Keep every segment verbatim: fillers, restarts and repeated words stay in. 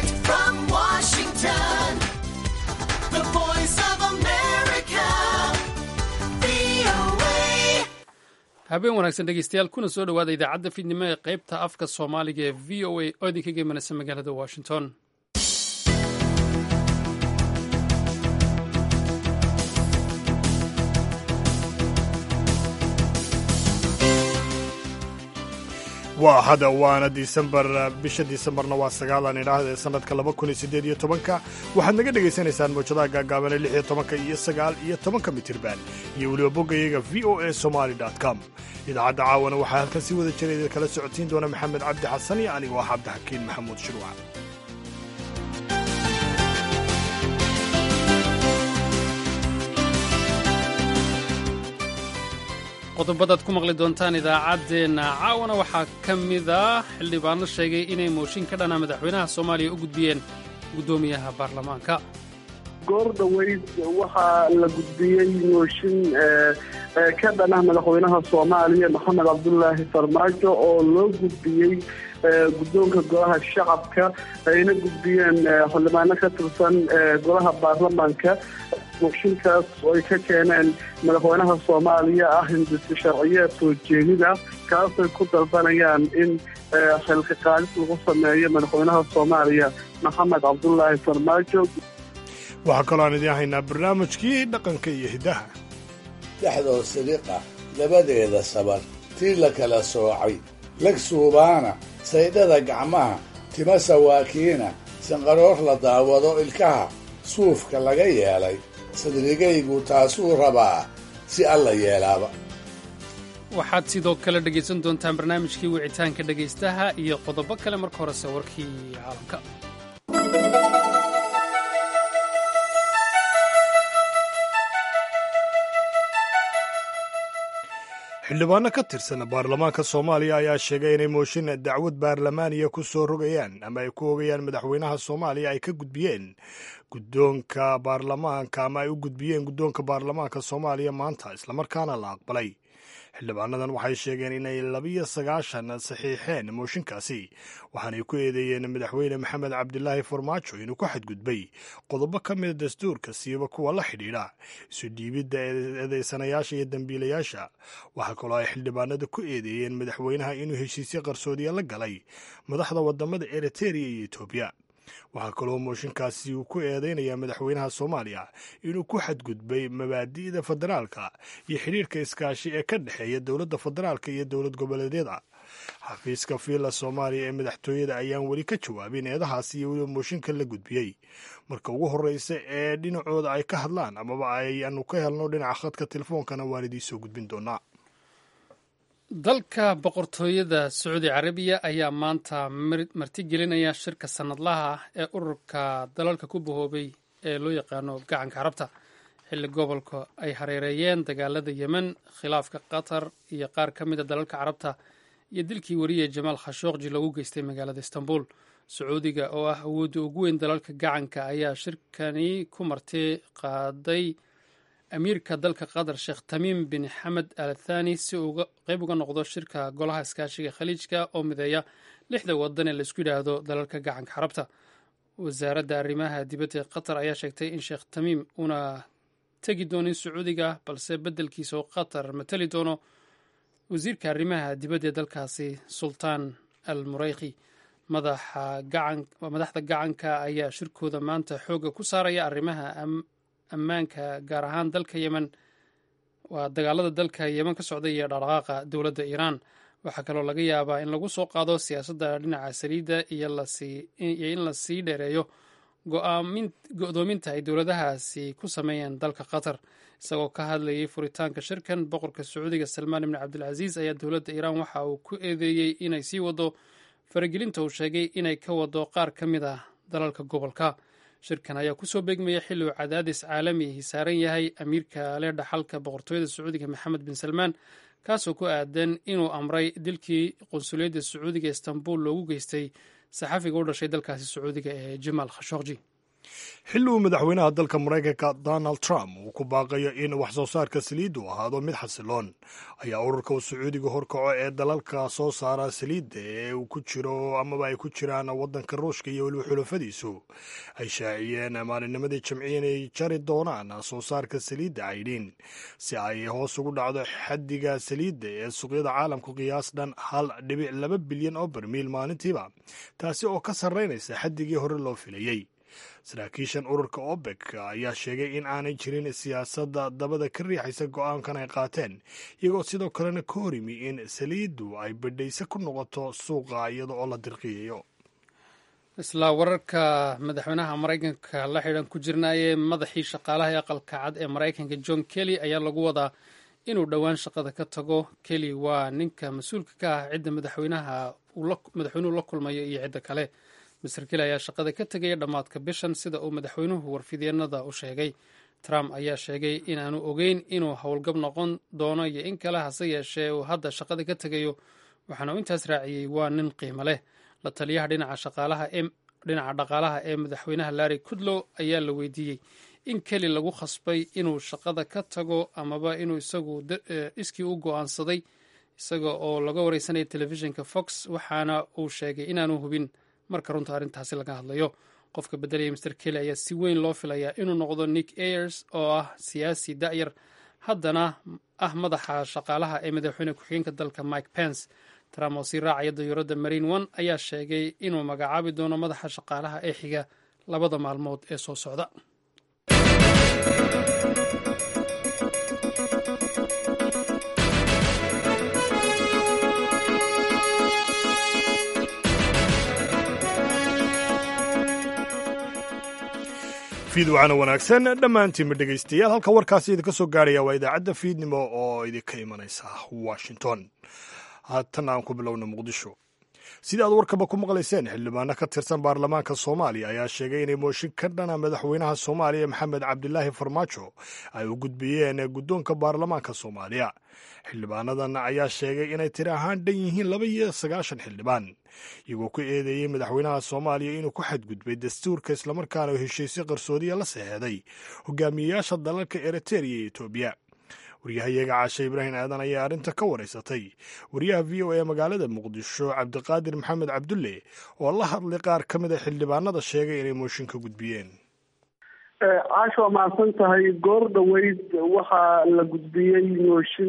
Direct from Washington, the voice of America, V O A. habeen wanaagsan dhegeystayaal kuna soo dhowaada idaacadda fiidnimo ee qaybta afka soomaaliga ee v o a oo idinkaga imanaysa magaalada washington. waa hada waana disembar bisha disembarna waa sagaalan idhaahda ee sanadka laba kun iyo siddeed iyo tobanka waxaad naga dhegaysanaysaan mawjadaha gaagaabane lix iyo tobanka iyo sagaal iyo tobanka mitirban iyo weliba boggayaga v o a somaly com idaacadda caawana waxaa halkan si wada jira idin kala socodsiin doona maxamed cabdi xasan iyo anigoo ah cabdixakiin maxamuud shirwac. qodobadaad ku maqli doontaan idaacaddeenna caawana waxaa ka mid ah xildhibaano sheegay inay mooshin ka dhana madaxweynaha soomaaliya u gudbiyeen guddoomiyaha baarlamaanka. goor dhoweyd waxaa la gudbiyey mooshin ka dhana madaxweynaha soomaaliya maxamed cabdulaahi farmaajo oo loo gudbiyey guddoonka golaha shacabka ayna gudbiyeen xildhibaano ka tirsan golaha baarlamaanka. mooshinkaas oo ay ka keeneen madaxweynaha soomaaliya ah hindisi sharciyeed soo jeedida kaasay ku dalbanayaan in xilka qaadis lagu sameeyo madaxweynaha soomaaliya maxamed cabdulaahi farmaajo. waxaa kaloo aan idiin haynaa barnaamijkii dhaqanka iyo hiddaha. dhexdoo sadiqa labadeeda sabar tii la kala soocay lag suubaana saydhada gacmaha tima sawaakiina sanqaroor la daawado ilkaha suufka laga yeelay sadrigaygu taasuu rabaa si alla yeelaaba. waxaad sidoo kale dhegaysan doontaan barnaamijkii wicitaanka dhegaystaha iyo qodobo kale. marka horese warkii caalamka. xildhibaano ka tirsan baarlamaanka soomaaliya ayaa sheegay inay mooshin dacwad baarlamaaniya ku soo rogayaan ama ay ku ogayaan madaxweynaha soomaaliya ay ka gudbiyeen guddoonka baarlamaanka ama ay u gudbiyeen guddoonka baarlamaanka soomaaliya maanta islamarkaana la aqbalay. xildhibaanadan waxay sheegeen inay labiyo sagaashan saxiixeen mooshinkaasi waxaanay ku eedeeyeen madaxweyne maxamed cabdilaahi farmaajo inuu ku xadgudbay qodobo ka mida dastuurka siiba kuwa la xidhiidha isu dhiibidda eedeysanayaasha iyo dembiilayaasha. waxaa kaloo ay xildhibaanada ku eedeeyeen madaxweynaha inuu heshiisyo qarsoodiya la galay madaxda wadamada eritereya iyo etoobiya. waxaa kaloo mooshinkaasi uu ku eedeynayaa madaxweynaha soomaaliya inuu ku xadgudbay mabaadi'da federaalka iyo xidhiirka iskaashi ee ka dhexeeya dowladda federaalka iyo dowlad goboleedyada. xafiiska fiila soomaaliya ee madaxtooyada ayaan weli ka jawaabin eedahaasi iyo weliba mooshinka la gudbiyey. marka ugu horreysa ee dhinacooda ay ka hadlaan amaba ayanu ka helno dhinaca khadka telefoonkana waan idiin soo gudbin doonaa. dalka boqortooyada sacuudi carabiya ayaa maanta martigelinaya shirka sannadlaha ah ee ururka dalalka ku bahoobay ee loo yaqaano gacanka carabta xilli gobolka ay hareereeyeen dagaalada yemen, khilaafka qatar iyo qaar ka mida dalalka carabta iyo dilkii wariye jamaal khashooqji lagu geystay magaalada istanbul. sacuudiga oo ah awoodda ugu weyn dalalka gacanka ayaa shirkani ku marti qaaday amiirka dalka qatar sheekh tamiim bin xamed al thani si uu qayb uga noqdo shirka golaha iskaashiga khaliijka oo mideeya lixda wadan ee laisku yidhaahdo dalalka gacanka carabta. wasaaradda arrimaha dibadda ee qatar ayaa sheegtay in sheekh tamiim una tegi doonin sacuudiga balse beddelkiisa oo qatar matali doono wasiirka arrimaha dibadda ee dalkaasi sultaan al murayki. madaxda gacanka ayaa shirkooda maanta xooga ku saaraya arrimaha ammaanka gaar ahaan dalka yemen waa dagaalada dalka yemen ka socda iyo dhaqdhaqaaqa dowladda iiraan. waxaa kaloo laga yaabaa in lagu soo qaado siyaasadda dhinaca saliidda iyo in la sii dheereeyo go-doominta ay dowladahaasi ku sameeyeen dalka qatar. isagoo ka hadlayay furitaanka shirkan, boqorka sacuudiga salmaan ibni cabdilcasiis ayaa dowladda iiraan waxa uu ku eedeeyey inay sii wado faragelinta uu sheegay inay ka wado qaar ka mid ah dalalka gobolka. shirkan ayaa kusoo beegmaya xilli uu cadaadis caalamihi saaran yahay amiirka leh dhaxalka boqortooyada sacuudiga maxamed bin salmaan kaasoo ku aadan inuu amray dilkii qunsuliyadda sacuudiga istanbul loogu geystay saxafiga u dhashay dalkaasi sacuudiga ee jamaal khashooqji. xilli uu madaxweynaha dalka maraykanka donald trump uu ku baaqayo in wax soo saarka saliiddu ahaado mid xasiloon ayaa ururka uu sacuudiga horkaco ee dalalka soo saara saliidda ee uu ku jiro amaba ay ku jiraan waddanka ruushka iyo weliba xulafadiisu ay shaaciyeen maalinnimadii jamciya inay jari doonaan soo saarka saliidda caydhiin si ay hoos ugu dhacdo xaddiga saliidda ee suuqyada caalamku qiyaas dhan hal dhibic laba bilyan oo barmiil maalintiiba taasi oo ka sarraynaysa xaddigii hore loo filayey. saraakiishan ururka obek ayaa sheegay in aanay jirin siyaasadda dabada ka riixaysa go'aankan ay qaateen iyagoo sidoo kalena ka horimi in saliiddu ay badhayse ku noqoto suuqa iyada oo la dirqiyayo. isla wararka madaxweynaha maraykanka la xidhan ku jirnaayee madaxii shaqaalaha ee aqalka cad ee maraykanka john kelly ayaa lagu wadaa inuu dhowaan shaqada ka tago. kelly waa ninka mas-uulka ka ah cidda madaxweynaha madaxweynuhu la kulmayo iyo cidda kale. mister kelly ayaa shaqada ka tegaya dhammaadka bishan sida uu madaxweynuhu warfidyeenada u sheegay. trump ayaa sheegay inaanu ogeyn inuu howlgab noqon doono iyo in kale, hase yeeshee uu hadda shaqada ka tegayo, waxaana uu intaas raaciyey waa nin qiimo leh. la taliyaha dhinaca shaqaalaha ee dhinaca dhaqaalaha ee madaxweynaha larry kudlow ayaa la weydiiyey in kelly lagu khasbay inuu shaqada ka tago amaba inuu isagu iskii u go'aansaday, isaga oo laga wareysanaya telefishinka fox, waxaana uu sheegay inaanu hubin marka runta arrintaasi laga hadlayo. qofka beddelaya mister kelly ayaa si weyn loo filayaa inuu noqdo nick ayers oo ah siyaasi da'yar, haddana ah madaxa shaqaalaha ee madaxweyne ku-xigeenka dalka mike pence. trump oo sii raacaya dayuuradda marine one ayaa sheegay inuu magacaabi doono madaxa shaqaalaha ee xiga labada maalmood ee soo socda. fiidwacana wanaagsan dhammaantiinba dhegaystayaal, halka warkaasi idinka soo gaaraya waa idaacadda fiidnimo oo idinka imanaysa washington. haatan aan ku bilowna muqdisho. sida aad warkaba ku maqlayseen, xildhibaano ka tirsan baarlamaanka soomaaliya ayaa sheegay inay mooshin ka dhana madaxweynaha soomaaliya maxamed cabdilaahi farmaajo ay u gudbiyeen guddoonka baarlamaanka soomaaliya. xildhibaanadan ayaa sheegay inay tiri ahaan dhan yihiin laba iyo sagaashan xildhibaan, iyagoo ku eedeeyey madaxweynaha soomaaliya inuu ku xadgudbay dastuurka islamarkaana heshiisyo qarsoodiya la saxeexday hogaamiyeyaasha dalalka eriteria iyo etoobiya. waryahayaga caashe ibraahim aadan ayaa arrinta ka wareysatay wariyaha v o a magaalada muqdisho cabdiqaadir maxamed cabdulle oo la hadlay qaar ka mid a xildhibaanada sheegay inay mooshin ka gudbiyeen. caasho waa mahadsan tahay. goor dhaweyd waxaa la gudbiyey mooshin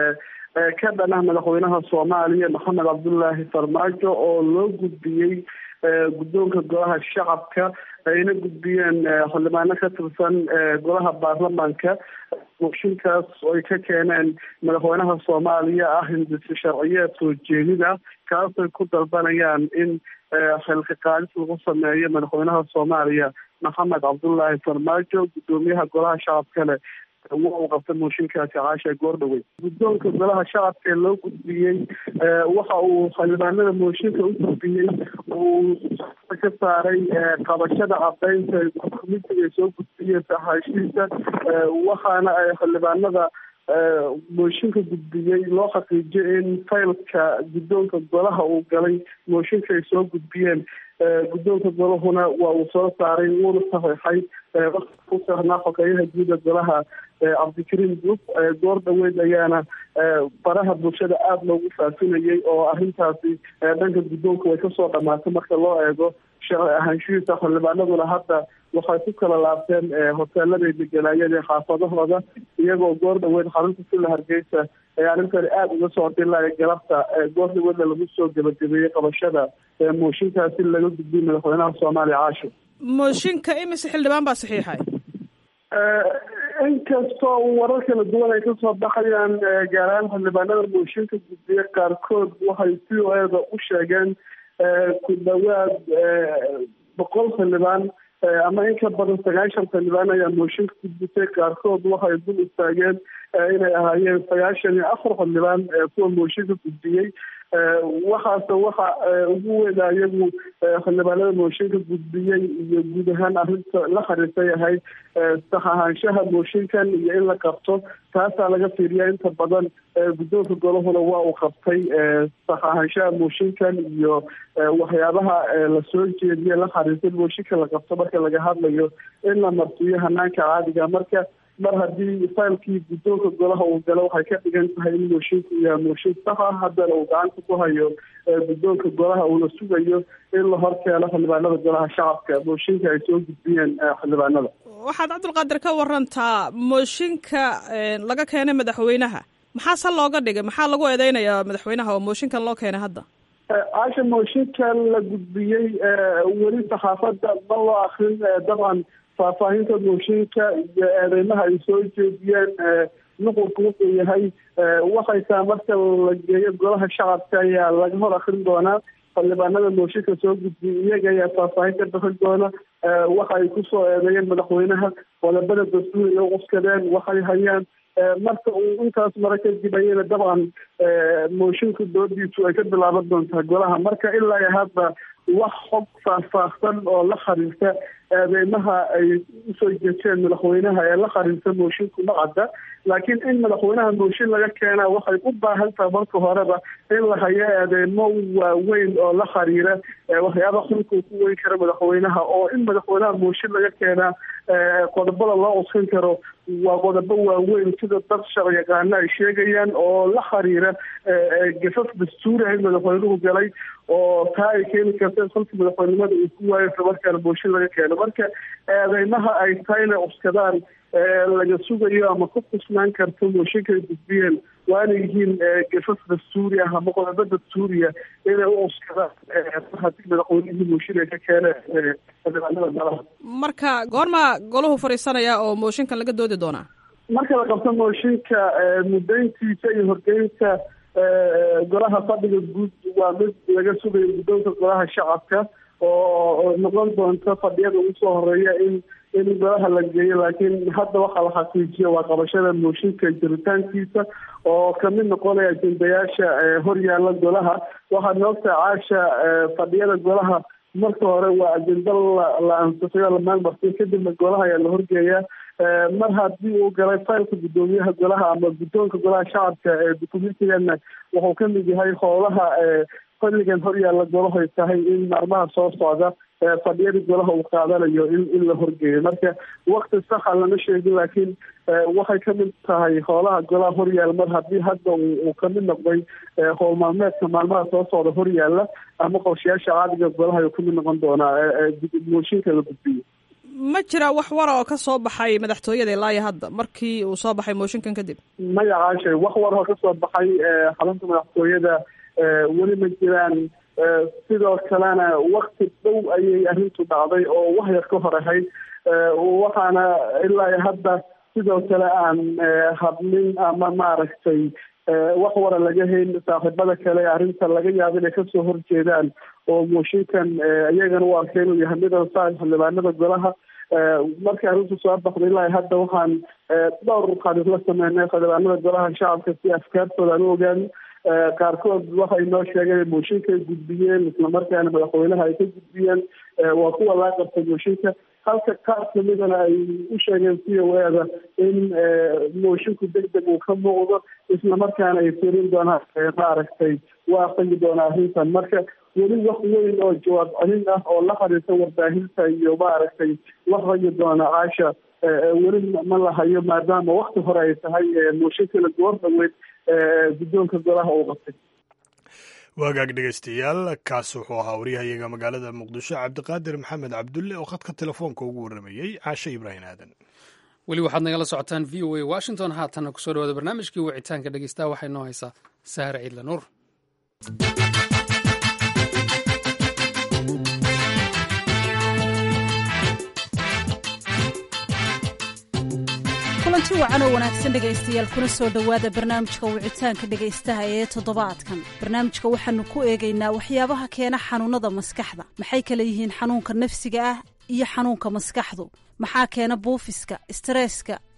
ka dhanah madaxweynaha soomaaliya maxamed cabdulaahi farmaajo oo loo gudbiyey guddoonka golaha shacabka, ayna gudbiyeen xildhibaano ka tirsan golaha baarlamaanka. mooshinkaas oo ay ka keeneen madaxweynaha soomaaliya ah hindisi sharciyeed soo jeedida, kaasay ku dalbanayaan in xilka qaadis lagu sameeyo madaxweynaha soomaaliya maxamed cabdulaahi farmaajo. guddoomiyaha golaha shacabkale waa uu qabtay mooshinkaasi caasha goor dhawey. guddoonka golaha shacabka ee loo gudbiyey waxa uu xildhibaanada mooshinka u gudbiyey uu ka saaray qabashada cadaynta komitiga ay soo gudbiyeen saxaashiisa, waxaana ay xildhibaanada mooshinka gudbiyey loo xaqiijiyay in faylka guddoonka golaha uu galay mooshinka ay soo gudbiyeen. guddoonka golahuna waa uu soo saaray wuuna saxeexay ku saarnaa xogeeyaha guuda golaha cabdikariim duuf. goor dhaweyd ayaana baraha bulshada aada loogu faafinayay oo arrintaasi dhanka guddoonka way kasoo dhamaatay marka loo eego sharci ahaanshihiisa. xildhibaanaduna hadda waxay ku kala laabteen hoteeladay deganaayeen xaafadahooda, iyagoo goor dhaweyd xarunta sila hargeysa ee arrintani aada uga soo dhilaya galabta goor dhaweydna lagu soo gebagabeeyey qabashada mooshinkaasi laga gudbiyey madaxweynaha soomaaliya. caasho, mooshinka imise xildhibaan baa saxiixay? inkastoo warar kala duwan ay kasoo baxayaan, gaar ahaan xildhibaanada mooshinka gudbiye qaarkood waxay c o eda u sheegeen ku dhawaad boqol xildhibaan ama in ka badan sagaashan xildhibaan ayaa mooshinka gudbisay. qaarkood waxay dul istaageen inay ahaayeen sagaashan iyo afar xildhibaan kuwa mooshinka gudbiyey waxaase waxa ugu weyn iyagu xildhibaanada mooshinka gudbiyey iyo guud ahaan arrinta la xiriirtay ahayd sax ahaanshaha mooshinkan iyo in la qabto taasaa laga fiiriya inta badan guddoonka golahuna waa uu qabtay sax ahaanshaha mooshinkan iyo waxyaabaha lasoo jeediye la xiriirtay mooshinka la qabto marka laga hadlayo in la marsiiyo hanaanka caadiga marka mar haddii faylkii guddoonka golaha uu galo waxay ka dhigan tahay in mooshinka iyo mooshin sax ah haddana uu gacanta ku hayo guddoonka golaha uuna sugayo in la horkeeno xildhibaanada golaha shacabka mooshinka ay soo gudbiyeen xildhibaanada waxaad cabdulqaadir ka warantaa mooshinka laga keenay madaxweynaha maxaa se looga dhigay maxaa lagu eedeynayaa madaxweynaha oo mooshinkan loo keenay hadda caasha mooshinkan la gudbiyey weli saxaafadda ma loo akrin dabcan faahfaahinta mooshinka iyo eedeymaha ay soo jeediyeen nuqurku wuxuu yahay waxay taa marka la geeyo golaha shacabka ayaa laga hor akrin doonaa xildhibaanada mooshinka soo gudbiyey iyaga ayaa faahfaahin ka bixin doona waxa ay kusoo eedeeyeen madaxweynaha qodobada dastuuriga u cuskadeen waxay hayaan marka uu intaas mara kadib ayana dabcan mooshinka doodiisu ay ka bilaaban doontaa golaha marka ilaa iyo hadda wax xog faahfaahsan oo la xiriirta eedeymaha ay usoo jeejeen madaxweynaha ee la xiriirta moshinku ma cadda laakiin in madaxweynaha mooshin laga keenaa waxay u baahan tahay marka horeba in la hayo eedeymo waaweyn oo la xiriira waxyaaba xulka ku weyn kara madaxweynaha oo in madaxweynaha mooshin laga keenaa qodobada loo cuskan karo waa qodobo waaweyn sida dad sharci yaqaana ay sheegayaan oo la xiriira gasas dastuuri ah in madaxweynuhu galay oo taa ay keeni karta in xulka madaxweynimada uu ku waayo islamarkaana mooshin laga keeno marka eedeymaha ay tahay inay cuskadaan laga sugayo ama ku kusnaan karto mooshinka ay gudbiyeen waana yihiin gasas dastuuri ah ama qodobo dastuuriya inay u cuskadaan haddii madaxweynihii mooshin ay ka keeneen xildhibaanada golaha marka goorma golahu fadhiisanaya oo mooshinkan laga doodi doonaa marka la qabto mooshinka mudayntiisa iyo horgeynta golaha fadhiga guud waa mid laga sugayo guddoonka golaha shacabka oo noqon doonta fadhiyada ugu soo horeeya in in golaha la geeyo laakiin hadda waxaa la xaqiijiya waa qabashada mooshinka jiritaankiisa oo kamid noqonaya ajendayaasha horyaala golaha waxaad noogtahay caasha fadhiyada golaha marka hore waa ajenda la ansixiyo la maalmarsiyo kadibna golaha ayaa la horgeeyaa mar haddii uu galay faylka guddoomiyaha golaha ama guddoonka golaha shacabka ee dukumentigana wuxuu kamid yahay howlaha fadligan horyaalla golahay tahay in maalmaha soo socda fadhiyadii golaha uu qaadanayo in in la horgeeyo marka wakti saxa lama sheegin laakiin waxay kamid tahay howlaha golaha horyaalla mar haddii hadda uu kamid noqday howl maalmeedka maalmaha soo socda horyaalla ama qorshayaasha caadiga golaha ayuu kamid noqon doonaa mooshinka la gudbiyo ma jira wax wara oo ka soo baxay madaxtooyada ilaa iyo hadda markii uu soo baxay mooshinkan kadib maya caashay wax war oo kasoo baxay xarunta madaxtooyada weli ma jiraan sidoo kalena wakti dhow ayay arrintu dhacday oo wax yar ka hor ahayd waxaana ilaa iyo hadda sidoo kale aan hadlin ama maaragtay wax wara laga hayn saaxiibada kale arrinta laga yaabo inay kasoo horjeedaan oo mooshinkan iyagana u arkay inuu yahay midan saa xildhibaanada golaha markii arrintu soo baxday ilaa hadda waxaan dhowr qadis la sameynay xildhibaanada golaha shacabka si afkaartooda aan u ogaan qaarkood waxay noo sheegeen mooshinka ay gudbiyeen islamarkaana madaxweynaha ay ka gudbiyeen waa kuwa laa qabtay mooshinka halka qaar kamidana ay u sheegeen c o eda in moshinku deg deg uu ka muuqdo islamarkaana ay firin doonaan maaragtay waa aqagi doonaa arrintan marka weli wax weyn oo jawaab celin ah oo la xiriirta warbaahinta iyo maaragtay wax ragi doona caasha weli ma lahayo maadaama wakti hore ay tahay mooshinkana goor dhaweyd guddoonka golaha uu qabtay waagaag dhegeystayaal kaas wuxuu ahaa waryahayaga magaalada muqdisho cabdiqaadir maxamed cabdulle oo khadka telefoonka ugu warramayey caashe ibraahim aadan weli waxaad nagala socotaan v o a washington haatana kusoo dhawaada barnaamijkii wicitaanka dhegeystaha waxay noo haysaa sahre ciidla nuur kulanti wacan oo wanaagsan dhegaystayaal kuna soo dhowaada barnaamijka wicitaanka dhegaystaha ee toddobaadkan barnaamijka waxaanu ku eegaynaa waxyaabaha keena xanuunnada maskaxda maxay kala yihiin xanuunka nafsiga ah iyo xanuunka maskaxdu maxaa keena buufiska istareeska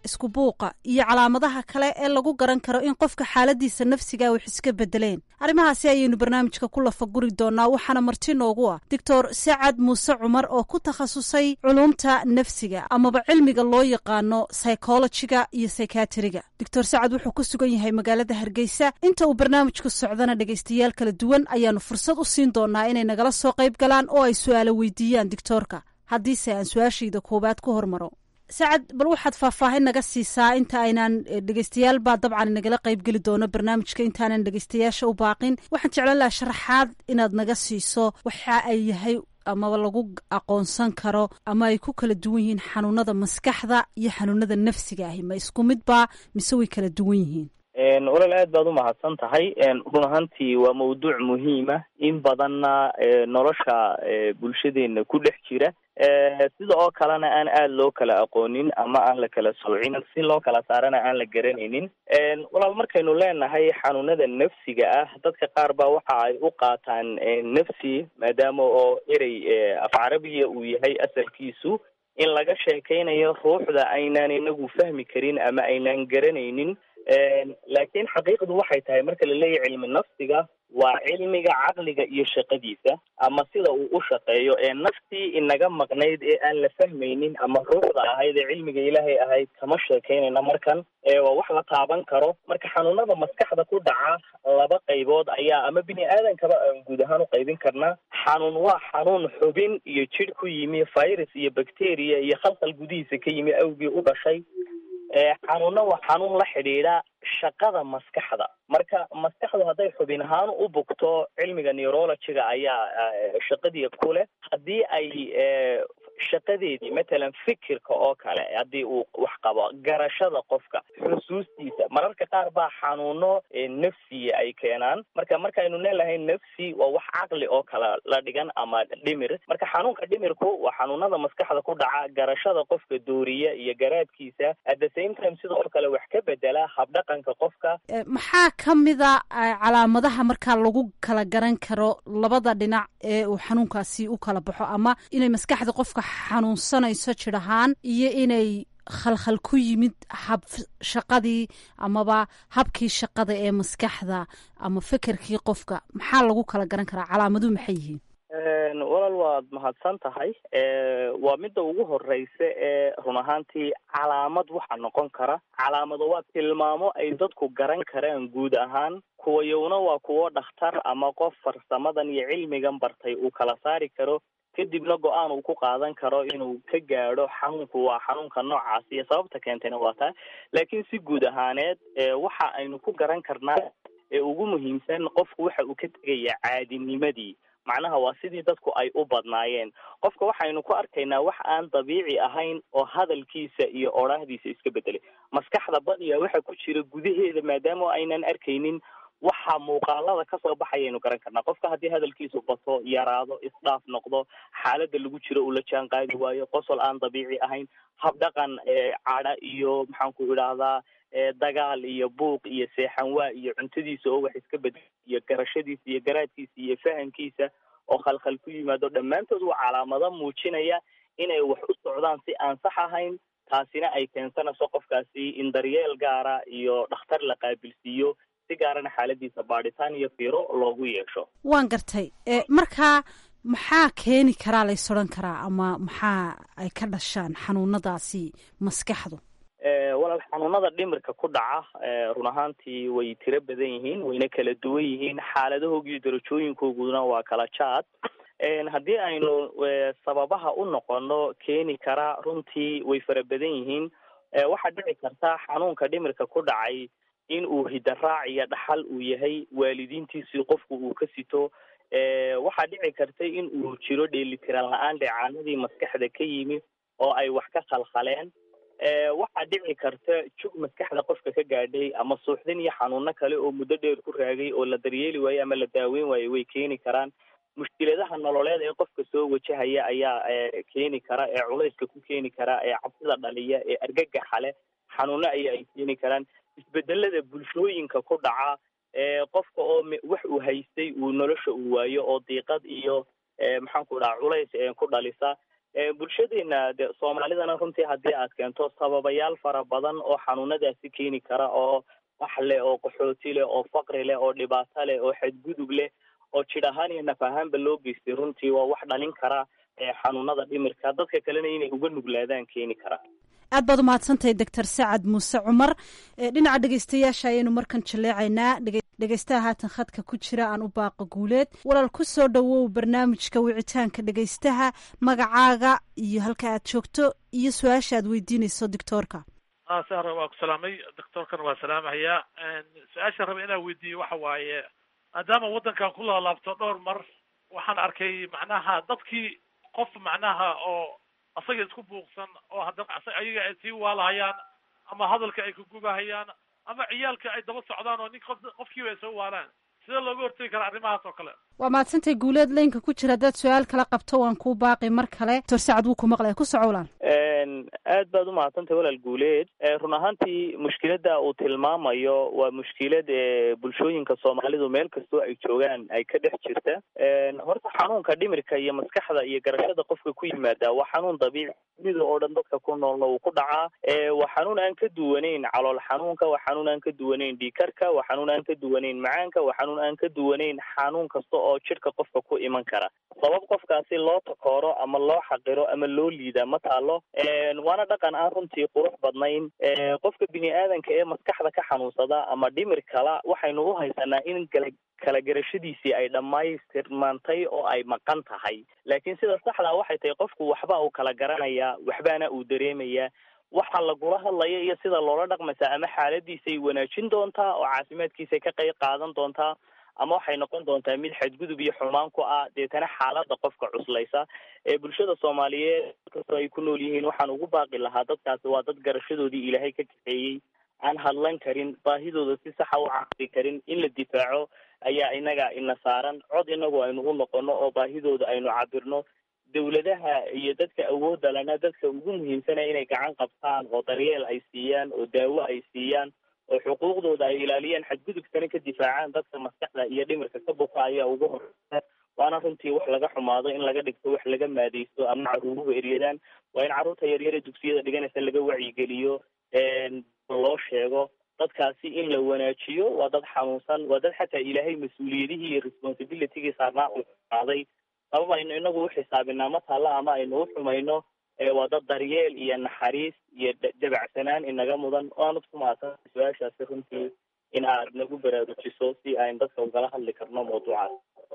isku buuqa iyo calaamadaha kale ee lagu garan karo in qofka xaaladiisa nafsiga wax iska bedeleen. arrimahaasi ayaynu barnaamijka ku lafaguri doonaa, waxaana marti noogu ah doctor sacad muuse cumar oo ku takhasusay culumta nafsiga amaba cilmiga loo yaqaano psychologiga iyo psychiatriga. doctor sacad wuxuu ku sugan yahay magaalada Hargeysa. inta uu barnaamijku socdana dhegaystayaal kala duwan ayaanu fursad u siin doonaa inay nagala soo qayb galaan oo ay su'aalo weydiiyaan doctorka. haddiise aan su-aashayda koowaad ku hormaro, sacad bal waxaad faahfaahin naga siisaa inta aynaan dhegaystayaal baa dabcan nagala qaybgeli doono barnaamijka, intaanan dhegaystayaasha u baaqin waxaan jeclaan lahaa sharaxaad inaad naga siiso waxa ay yahay amaba lagu aqoonsan karo ama ay ku kala duwan yihiin xanuunada maskaxda iyo xanuunada nafsiga ahi. ma isku mid baa mise way kala duwan yihiin? walaal aad baad u mahadsan tahay. run ahaantii waa mawduuc muhiima, in badanna nolosha bulshadeena ku dhex jira, sida oo kalena aan aada loo kala aqoonin ama aan la kala soocin, si loo kala saarana aan la garanaynin. walaal markaynu leenahay xanuunada nafsiga ah, dadka qaar baa waxa ay u qaataan nafsi maadaama oo erey af carabiya uu yahay asalkiisu, in laga sheekaynayo ruuxda aynaan inagu fahmi karin ama aynaan garanaynin. laakiin xaqiiqdu waxay tahay marka la leeyahay cilmi nafsiga waa cilmiga caqliga iyo shaqadiisa ama sida uu u shaqeeyo, ee naftii inaga maqnayd ee aan la fahmaynin ama ruuxda ahayd ee cilmiga ilaahay ahayd kama sheekaynayna markan. waa wax la taaban karo. marka xanuunada maskaxda ku dhaca laba qaybood ayaa ama bini aadankaba aan guud ahaan u qaybin karnaa. xanuun waa xanuun xubin iyo jidh ku yimi, virus iyo bacteria iyo khalkhal gudihiisa ka yimi awgii u dhashay. xanuunna waa xanuun la xidhiidha shaqada maskaxda. marka maskaxdu hadday xubin ahaan u bugto, cilmiga neurologiga ayaa shaqadii ku leh. haddii ay shaqadeedii matalan fikirka oo kale haddii uu wax qabo, garashada qofka, xusuustiisa, mararka qaar baa xanuuno nafsiya ay keenaan. marka markaynu leelahay nafsi waa wax caqli oo kale la dhigan ama dhimir. marka xanuunka dhimirku waa xanuunada maskaxda ku dhaca, garashada qofka dooriya iyo garaadkiisa, at the same time sidoo kale wax ka bedela habdhaqanka qofka. maxaa ka mida calaamadaha markaa lagu kala garan karo labada dhinac ee uu xanuunkaasi u kala baxo, ama inay maskaxda qofka xanuunsanayso jir ahaan iyo inay khalkhal ku yimid hab shaqadii amaba habkii shaqada ee maskaxda ama fekerkii qofka? maxaa lagu kala garan karaa? calaamaduhu maxay yihiin? walaal waad mahadsan tahay. waa midda ugu horeysa ee run ahaantii calaamad waxa noqon kara. calaamado waa tilmaamo ay dadku garan karaan guud ahaan. kuwayowna waa kuwo dhakhtar ama qof farsamadan iyo cilmigan bartay uu kala saari karo, kadibna go-aan uu ku qaadan karo inuu ka gaadho xanuunku waa xanuunka noocaas iyo sababta keentayna waa taa. laakiin si guud ahaaneed waxa aynu ku garan karnaa ee ugu muhiimsan, qofku waxa uu ka tegaya caadinimadii. macnaha waa sidii dadku ay u badnaayeen. qofka waxaynu ku arkaynaa wax aan dabiici ahayn oo hadalkiisa iyo odhaahdiisa iska bedelay. maskaxda badiya waxa ku jira gudaheeda, maadaama aynan arkaynin waxa muuqaalada kasoo baxayaynu garan karnaa. qofka haddii hadalkiisu bato, yaraado, isdhaaf noqdo, xaalada lagu jiro uu la jaan qaadi waayo, qosol aan dabiici ahayn, habdhaqan cadha iyo maxaanku idhaahdaa dagaal iyo buuq iyo seexanwaa iyo cuntadiisa oo wax iska bedel iyo garashadiisa iyo garaadkiisa iyo fahamkiisa oo khalkhal ku yimaado, dhammaantood waa calaamado muujinaya inay wax u socdaan si aan sax ahayn. taasina ay keensanayso qofkaasi in daryeel gaara iyo dhakhtar la qaabilsiiyo, si gaarana xaaladiisa baadhitaan iyo fiiro loogu yeesho. waan gartay. markaa maxaa keeni karaa lays odhan karaa, ama maxaa ay ka dhashaan xanuunadaasi maskaxdu? walaal xanuunada dhimirka ku dhaca run ahaantii way tiro badan yihiin, wayna kala duwan yihiin. xaaladahooga iyo darajooyinkooguna waa kala jaad. haddii aynu sababaha u noqono keeni karaa, runtii way fara badan yihiin. waxaa dhici karta xanuunka dhimirka ku dhacay in uu hidaraac iyo dhaxal uu yahay, waalidiintiisii qofku uu ka sito. waxaa dhici karta in uu jiro dheelitiran la-aan dheecaanadii maskaxda ka yimi oo ay wax ka khalkhaleen. waxaa dhici karta jug maskaxda qofka ka gaadhay ama suuxdin iyo xanuuno kale oo muddo dheer ku raagay oo la daryeeli waaye ama la daaweyn waaye way keeni karaan. mushkiladaha nololeed ee qofka soo wajahaya ayaa keeni kara, ee culayska ku keeni kara, ee cabsida dhaliya, ee argagaxa leh. xanuuno ayaa ay keeni karaan. isbedelada bulshooyinka ku dhaca, qofka oo wax uu haystay uu nolosha uu waayo oo diiqad iyo maxaanku dhaha culays ku dhalisa. bulshadeena de soomaalidana runtii haddii aad keento sababayaal fara badan oo xanuunadaasi keeni kara oo wax leh oo qaxooti leh oo faqri leh oo dhibaato leh oo xadgudub leh oo jidh ahaan iyo naf ahaanba loo geystay runtii waa wax dhalin kara xanuunada dhimirka dadka kalena inay uga nuglaadaan keeni kara. aad baad umahadsantahay doctor sacad muuse cumar. dhinaca dhegeystayaasha ayaynu markan jaleecaynaa. dhegeystaha haatan khadka ku jira aan u baaqo guuleed. walaal ku soo dhawow barnaamijka wicitaanka dhegeystaha, magacaaga iyo halka aad joogto iyo su-aasha aad weydiinayso doctoorka. sahra waa ku salaamay, doctoorkana waa salaamahayaa. su-aashaan raba inaan weydiiyo waxa waaye, maadaama waddankan ku laalaabto dhowr mar, waxaan arkay macnaha dadkii qof macnaha oo asaga isku buuqsan oo haddana ayaga ay sii waalahayaan ama hadalka ay kagubahayaan ama ciyaalka ay daba socdaan oo nin qof qofkiiba ay soo waalaan, sidee looga hortegi karaa arrimahaas oo kale? waa mahadsantahay guuleed laynka ku jira. haddaad su-aal kala qabto waan kuu baaqi mar kale. doctor sacad wuu ku maqlaya, ku soco walaal. aad baad umahadsantahay walaal guuleed. run ahaantii mushkilada uu tilmaamayo waa mushkilad bulshooyinka soomaalidu meel kastoo ay joogaan ay ka dhex jirta. horta xanuunka dhimirka iyo maskaxda iyo garashada qofka ku yimaada waa xanuun dabiici, dunida oo dhan dadka ku noolna wuu ku dhacaa. waa xanuun aan ka duwanayn calool xanuunka, waa xanuun aan ka duwanayn dhiigkarka, waa xanuun aan ka duwanayn macaanka, waa xanuun aan ka duwanayn xanuun kasta oo jidhka qofka ku iman kara. sabab qofkaasi loo takooro ama loo xaqiro ama loo liida ma taalo. waana dhaqan aan runtii qurux badnayn. qofka bini aadanka ee maskaxda ka xanuunsada ama dhimir kala waxaynu u haysanaa in kala garashadiisii ay dhammaystirmaantay oo ay maqan tahay. laakiin sida saxdaa waxay tahay qofku waxba uu kala garanayaa, waxbaana uu dareemayaa. waxa lagula hadlaya iyo sida loola dhaqmaysaa ama xaaladiisay wanaajin doontaa oo caafimaadkiisay ka qayb qaadan doontaa, ama waxay noqon doontaa mid xadgudub iyo xumaan ku ah deetana xaalada qofka cuslaysa. ee bulshada soomaaliyeed kastoo ay ku nool yihiin waxaan ugu baaqi lahaa dadkaasi waa dad garashadoodii ilaahay ka kaxeeyey, aan hadlan karin, baahidooda si saxa u caqli karin. in la difaaco ayaa inaga ina saaran. cod inagu aynu u noqono oo baahidooda aynu cabirno. dawladaha iyo dadka awoodda lana dadka ugu muhiimsana inay gacan qabtaan oo daryeel ay siiyaan oo daawo ay siiyaan oo xuquuqdooda ay ilaaliyaan, xadgudubkana ka difaacaan dadka maskaxda iyo dhimirka ka buka ayaa ugu horeysa. waana runtii wax laga xumaado in laga dhigto wax laga maadaysto ama caruuruhu eryadaan. waa in carruurta yaryare dugsiyada dhiganaysa laga wacyigeliyo, loo sheego dadkaasi in la wanaajiyo. waa dad xanuunsan, waa dad xataa ilaahay mas-uuliyadihii iyo responsibilitygii saarnaa u qaaday. sabab aynu inagu uxisaabinaa ma taalla ama aynu u xumayno. waa dad daryeel iyo naxariis iyo dabacsanaan inaga mudan. waanad ku mahadsan su-aashaasi runtii in aad nagu baraarujiso si aynu dadka ugala hadli karno mawduucaas.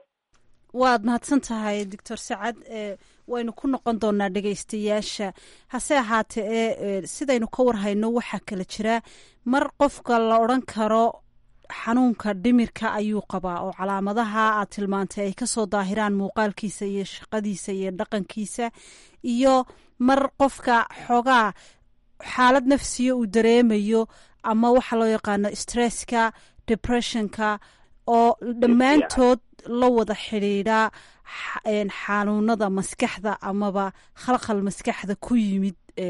waad mahadsan tahay doctor sacad. waynu ku noqon doonaa dhegeystayaasha. hase ahaatee ee sidaynu ka warhayno waxaa kala jira mar qofka la odhan karo xanuunka dhimirka ayuu qabaa oo calaamadaha aad tilmaantay ay kasoo daahiraan muuqaalkiisa iyo shaqadiisa iyo dhaqankiisa, iyo mar qofka xoogaa xaalad nafsiya uu dareemayo ama waxa loo yaqaano stresska, depressionka, oo dhammaantood la wada xidhiidha xanuunada maskaxda amaba khalkhal maskaxda ku yimid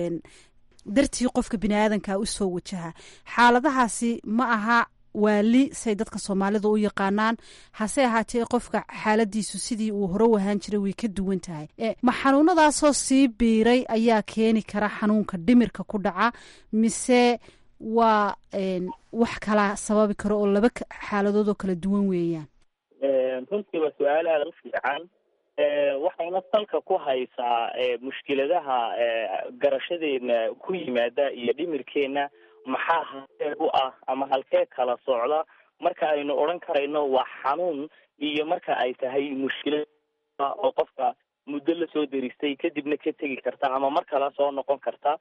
dartii qofka bini aadanka usoo wajaha. xaaladahaasi ma aha waali say dadka soomaalida u yaqaanaan, hase ahaatee qofka xaaladiisu sidii uu hore u ahaan jiray way ka duwan tahay. ma xanuunadaasoo sii biiray ayaa keeni kara xanuunka dhimirka ku dhaca, mise waa wax kala sababi karo oo laba xaaladood oo kala duwan weeyaan? runtii waa su-aal aada u fiican. waxayna salka ku haysaa mushkiladaha garashadeena ku yimaada iyo dhimirkeena maxaa halkee u ah ama halkee kala socda marka aynu odhan karayno waa xanuun, iyo marka ay tahay mushkilad oo qofka muddo lasoo deristay kadibna ka tegi karta ama mar kala soo noqon karta.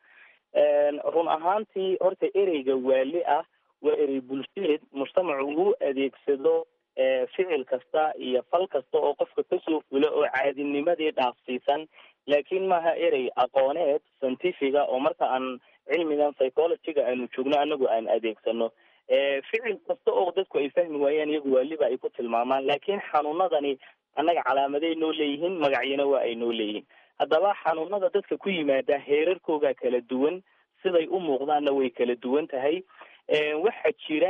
run ahaantii horta ereyga waali ah waa erey bulsheed mujtamacu uu adeegsado ficil kasta iyo fal kasta oo qofka kasoo fula oo caadinimadii dhaafsiisan, laakiin maaha erey aqooneed scientifiga oo marka aan cilmigan psychologyga aynu joogno anagu aan adeegsano. ficil kasta oo dadku ay fahmi waayaan iyagu waaliba ay ku tilmaamaan, laakiin xanuunadani annaga calaamaday noo leeyihiin, magacyana waa ay noo leeyihiin. haddaba xanuunada dadka ku yimaada heerarkooga kala duwan, siday u muuqdaanna way kala duwan tahay. waxaa jira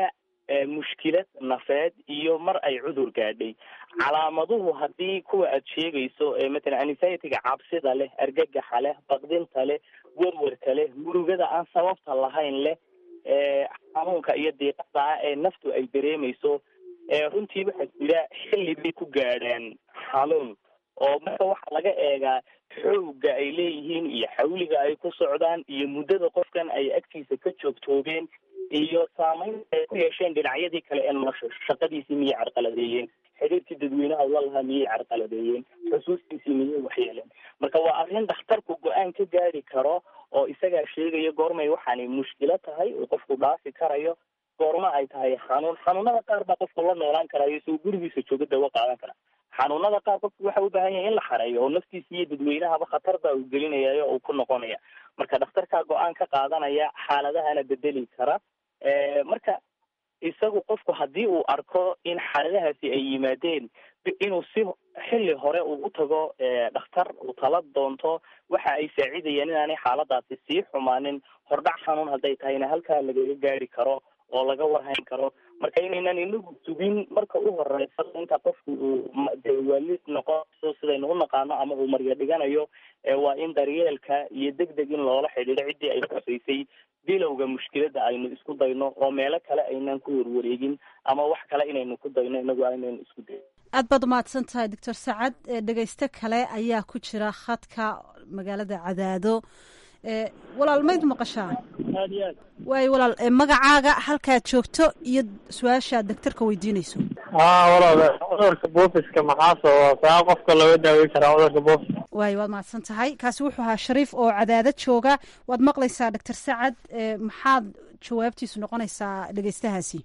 mushkilad nafeed iyo mar ay cudur gaadhay. calaamaduhu haddii kuwa aad sheegayso matalan anxiety-ga cabsida leh, argagaxa leh, baqdinta leh, werwerka leh, murugada aan sababta lahayn leh, xanuunka iyo diiqada ah ee naftu ay dareemayso, runtii waxaa jira xilli bay ku gaadhaan xanuun oo marka waxaa laga eegaa xoogga ay leeyihiin iyo xawliga ay ku socdaan iyo muddada qofkan ay agtiisa ka joogtoobeen iyo saamaynta ay ku yeesheen dhinacyadii kale ee nolosha. shaqadiisii miyay carqaladeeyeen, xiriirkii dadweynaha ula lahaa miyay carqaladeeyeen, xusuustiisii miyay waxyeeleen. marka waa arrin dhakhtarku go-aan ka gaari karo oo isagaa sheegaya goormay waxaanay mushkilo tahay oo qofku dhaafi karayo, goorma ay tahay xanuun. xanuunada qaar baa qofku la noolaan karayo isagoo gurigiisa jooga dawo qaadan kara. xanuunada qaar qofku waxa u baahan yahay in la xareeyo oo naftiisa iyo dadweynahaba khatar baa uu gelinayayo oo ku noqonaya. marka dhakhtarkaa go-aan ka qaadanaya, xaaladahana bedeli kara. marka isagu qofku haddii uu arko in xaaladahaasi ay yimaadeen, inuu si xilli hore uu u tago dhakhtar uu tala doonto, waxa ay saacidayaan inaanay xaaladaasi sii xumaanin. hordhac xanuun hadday tahayna halkaa lagaga gaari karo oo laga warhayn karo. marka inaynan inagu sugin marka u horeysa inta qofku uu waalid noqoso sidaynu u naqaano ama uu maryo dhiganayo, waa in daryeelka iyo deg deg in loola xidhiidho ciddii ay xusaysay bilowga mushkiladda aynu isku dayno oo meelo kale aynan ku warwareegin ama wax kale inaynu ku dayno inagu aynaynu isku dayn. aad baad umahadsan tahay doctor sacad. dhegeyste kale ayaa ku jira khadka magaalada Cadaado. walaal mayd maqashaa? aad iyo aad. waayo walaal, magacaaga halkaad joogto iyo su-aashaad daktarka weydiinayso. haa walaal, cudurka buufiska maxaa sababa? saa qofka looga daaweyn karaa cudurka buufiska? waayo waad mahadsan tahay. kaasi wuxuu ahaa Shariif oo Cadaado jooga. waad maqlaysaa doctor sacad, maxaad jawaabtiisu noqonaysaa dhegeystahaasi?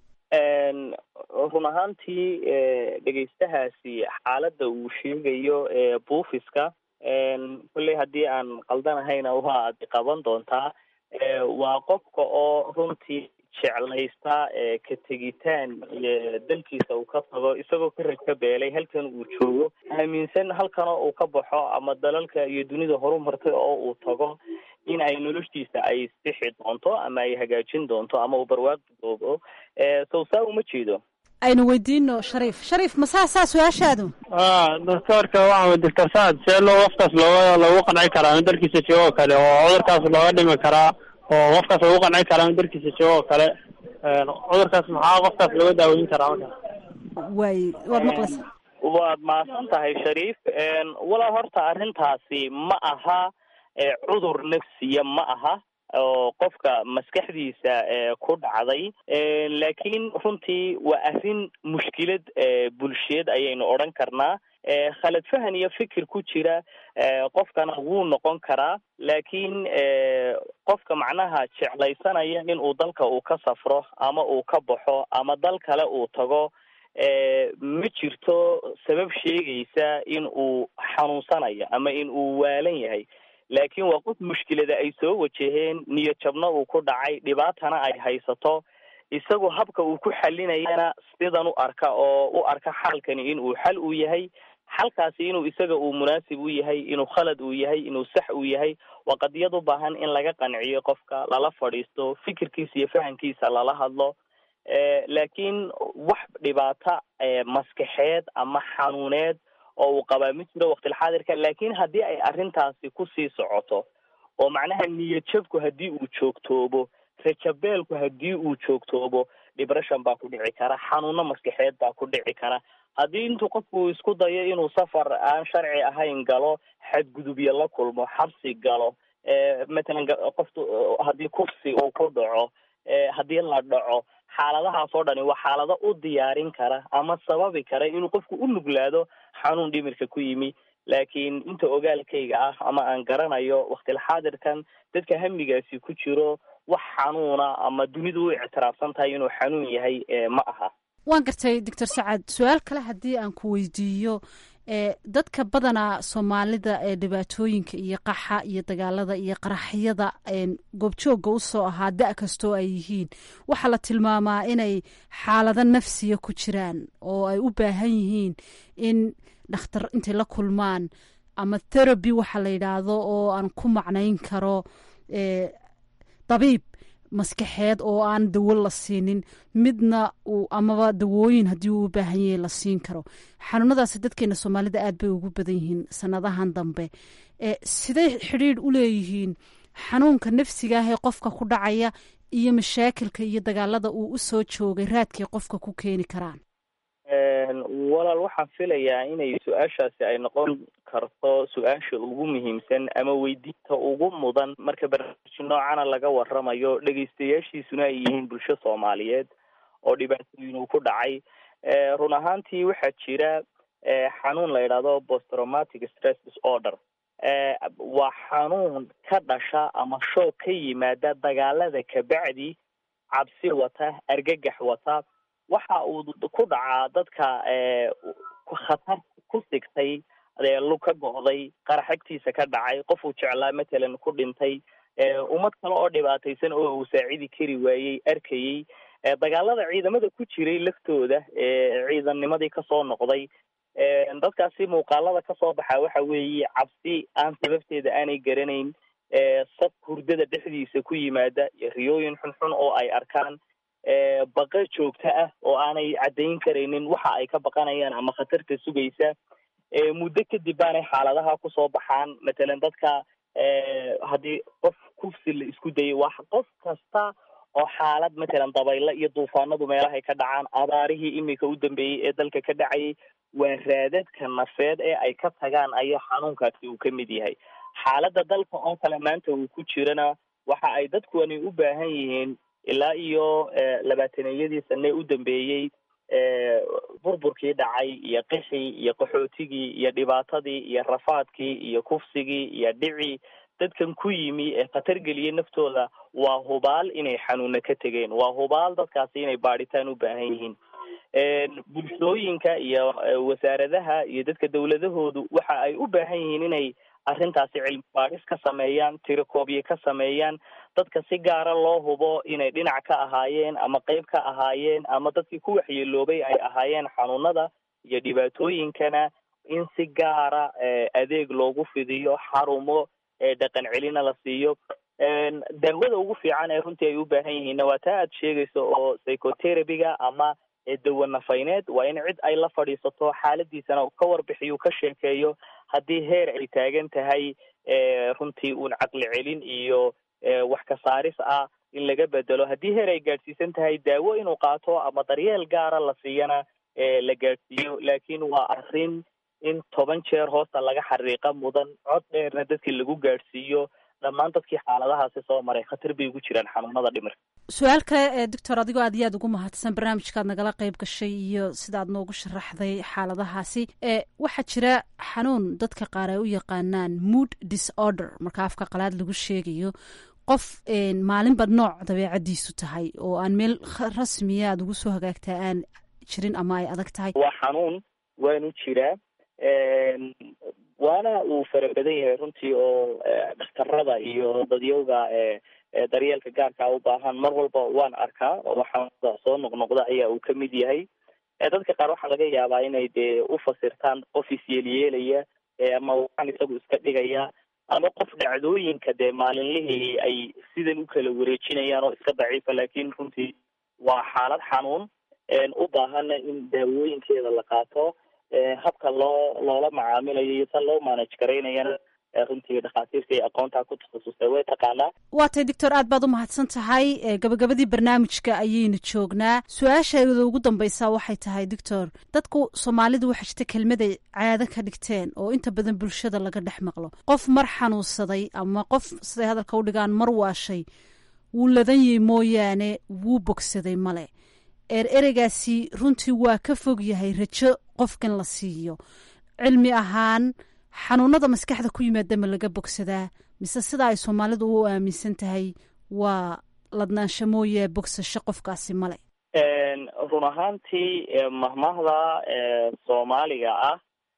run ahaantii dhegeystahaasi xaaladda uu sheegayo buufiska, kulley haddii aan qaldanahayna waa ad qaban doontaa. waa qofka oo runtii jeclaysta ka tegitaan dalkiisa uu ka tago isagoo ka rag ka beelay halkan uu joogo, aaminsan halkanoo uu ka baxo ama dalalka iyo dunida horumartay oo uu tago in ay noloshiisa ay sixi doonto ama ay hagaajin doonto ama uu barwaaqoobo. sow saa uma jeedo. aynu weydiino Shariif. Shariif, ma saasaa su-aashaadu? aa doctorka waxaa doctor Saad, see loo qofkaas looga loogu qanci karaa in dalkiisa joogo oo kale, oo cudurkaas looga dhimi karaa oo qofkaas loogu qanci karaa in dalkiisa joogo oo kale, cudurkaas maxaa qofkaas looga daaweyn karaa marka? waay waad maqlaysaa. waad mahadsan tahay Shariif. walaa horta arrintaasi ma aha cudur nafsiya, ma aha oo qofka maskaxdiisa ku dhacday, laakiin runtii waa arrin mushkilad bulsheed ayaynu odhan karnaa. khalad fahan iyo fikir ku jira qofkana wuu noqon karaa, laakiin qofka macnaha jeclaysanaya in uu dalka uu ka safro ama uu ka baxo ama dal kale uu tago, ma jirto sabab sheegaysa in uu xanuunsanayo ama in uu waalan yahay. laakiin waa qof mushkilada ay soo wajaheen, niyad jabna uu ku dhacay, dhibaatana ay haysato, isagoo habka uu ku xalinayana sidan u arka oo u arka xalkani inuu xal uu yahay. xalkaasi inuu isaga uu munaasib u yahay, inuu khalad uu yahay, inuu sax uu yahay, waa qadiyad u baahan in laga qanciyo qofka, lala fadhiisto, fikirkiisa iyo fahamkiisa lala hadlo. laakiin wax dhibaata maskaxeed ama xanuuneed oo uu qabaa ma jiro waqtilxaadirka. laakiin haddii ay arrintaasi kusii socoto oo macnaha niyad jabku haddii uu joogtoobo, rajabeelku haddii uu joogtoobo, depression baa ku dhici kara, xanuuno maskaxeed baa ku dhici kara. haddii intuu qofku isku dayo inuu safar aan sharci ahayn galo, xadgudubyo la kulmo, xabsi galo, matalan qoftu haddii kursi uu ku dhaco, haddii la dhaco, xaaladahaas oo dhani waa xaalado u diyaarin kara ama sababi kara inuu qofku u nuglaado xanuun dhimirka ku yimi. laakiin inta ogaalkayga ah ama aan garanayo waqtilxaadirkan dadka hamigaasi ku jiro, wax xanuuna ama dunidu u ictiraafsan tahay inuu xanuun yahay ma aha. waan gartay doctor Sacad. su-aal kale haddii aan ku weydiiyo, dadka badanaa Soomaalida ee dhibaatooyinka iyo qaxa iyo dagaalada iyo qaraxyada goobjooga usoo ahaa da' kastoo ay yihiin, waxaa la tilmaamaa inay xaalado nafsiya ku jiraan oo ay u baahan yihiin in dhakhtar intay la kulmaan ama therapy waxa la yidhaahdo oo aan ku macnayn karo dabiib. maskaxeed oo aan dawo la siinin, midna uu amaba dawooyin haddii uu u baahan yahay la siin karo. xanuunadaasi dadkeena soomaalida aad bay ugu badan yihiin sanadahan dambe. siday xidhiidh u leeyihiin xanuunka nafsiga ah ee qofka ku dhacaya iyo mashaakilka iyo dagaalada uu usoo joogay raadkay qofka ku keeni karaan? walaal waxaan filayaa inay su-aashaasi ay noqon karto su-aasha ugu muhiimsan ama weydiinta ugu mudan marka barnaamij noocana laga waramayo, dhegeystayaashiisuna ay yihiin bulsho soomaaliyeed oo dhibaatooyin uu ku dhacay. run ahaantii waxaa jira xanuun la yidhaahdo post traumatic stress disorder. waa xanuun ka dhasha ama shoog ka yimaada dagaalada kabacdi, cabsi wata, argagax wata. waxa uu ku dhacaa dadka khatar ku sigtay, lug ka go'day, qaraxagtiisa ka dhacay, qof uu jeclaa matalan ku dhintay, ummad kale oo dhibaataysan oo uu saacidi kari waayey arkayey, dagaalada ciidamada ku jiray laftooda ciidannimadii kasoo noqday. dadkaasi muuqaalada kasoo baxa waxa weeye cabsi aan sababteeda aanay garanayn, sab hurdada dhexdiisa ku yimaada, riyooyin xunxun oo ay arkaan, baqa joogto ah oo aanay caddayn karaynin waxa ay ka baqanayaan ama khatarta sugaysa. muddo kadib baanay xaaladaha kusoo baxaan. matalan dadka haddii qof kufsi la isku dayay, waa qof kasta oo xaalad matalan dabaylo iyo duufaanadu meelahay ka dhacaan, abaarihii imika u dambeeyey ee dalka ka dhacayay, waa raadadka nafeed ee ay ka tagaan ayaa xanuunkaasi uu ka mid yahay. xaaladda dalka oo kale maanta uu ku jirana waxa ay dadkuani u baahan yihiin ilaa iyo labaataneyadii sane u dambeeyey, burburkii dhacay iyo qixii iyo qaxootigii iyo dhibaatadii iyo rafaadkii iyo kufsigii iyo dhicii dadkan ku yimi ee khatar geliyay naftooda, waa hubaal inay xanuuna ka tegeen, waa hubaal dadkaasi inay baadhitaan u baahan yihiin. bulshooyinka iyo wasaaradaha iyo dadka dawladahoodu waxa ay u baahan yihiin inay arrintaasi cilmi baadhis ka sameeyaan, tirakoobye ka sameeyaan, dadka si gaara loo hubo inay dhinac ka ahaayeen ama qayb ka ahaayeen ama dadkii ku waxyeeloobay ay ahaayeen xanuunada iyo dhibaatooyinkana, in si gaara adeeg loogu fidiyo, xarumo dhaqan celina la siiyo. daawada ugu fiican ee runtii ay u baahan yihiinna waa taa aad sheegayso oo psychotherapy-ga ama dawa nafayneed. waa in cid ay la fadhiisato, xaaladiisana ka warbixiyo, ka sheekeeyo. haddii heer ay taagan tahay runtii uun caqli celin iyo wax ka saaris ah in laga bedelo, haddii heer ay gaadhsiisan tahay daawo inuu qaato ama daryeel gaara la siiyana la gaadhsiiyo. laakiin waa arrin in toban jeer hoosta laga xariiqa mudan, cod dheerna dadkii lagu gaadhsiiyo. dhammaan dadkii xaaladahaasi soo maray khatar bay ugu jiraan xanuunada dhimirka. su-aal kale doctor, adigoo aad iyo aad ugu mahadsan barnaamijkaad nagala qayb gashay iyo sidaad noogu sharaxday xaaladahaasi. waxaa jira xanuun dadka qaar ay u yaqaanaan mood disorder, marka afka qalaad lagu sheegayo, qof maalinba nooc dabeecadiisu tahay oo aan meel rasmiya aad ugu soo hagaagtaa aan jirin ama ay adag tahay. waa xanuun waanu jiraa, waana uu fara badan yahay runtii oo dhakhtarada iyo dadyowga daryeelka gaarka u baahan mar walba waan arkaa oo waxaa soo noqnoqda ayaa uu ka mid yahay. dadka qaar waxaa laga yaabaa inay dee u fasirtaan qof isyeelyeelaya ama waxaan isagu iska dhigaya, ama qof dhacdooyinka dee maalinlihii ay sidan u kala wareejinayaan oo iska daciifa. laakiin runtii waa xaalad xanuun u baahana in daawooyinkeeda la qaato, habka loo loola macaamilayo iyo tan loo manage garaynayana runtii dhakhaatiirta iyo aqoontaa ku takhasusay way taqaanaa. waa tay doctor, aad baad u mahadsan tahay. gabagabadii barnaamijka ayaynu joognaa. su-aasheeda ugu dambaysa waxay tahay doctor, dadku soomaalidu waxaa jirta kelmaday caado ka dhigteen oo inta badan bulshada laga dhex maqlo. qof mar xanuunsaday ama qof siday hadalka u dhigaan mar waashay wuu ladanyay mooyaane wuu bogsaday male. eer ereygaasi runtii waa ka fog yahay rajo qofkan la siiyo. cilmi ahaan xanuunada maskaxda ku yimaada ma laga bogsadaa, mise sida ay soomaalidu u aaminsan tahay waa ladnaansho mooye bogsasho qofkaasi male? run ahaantii mahmaahda soomaaliga ah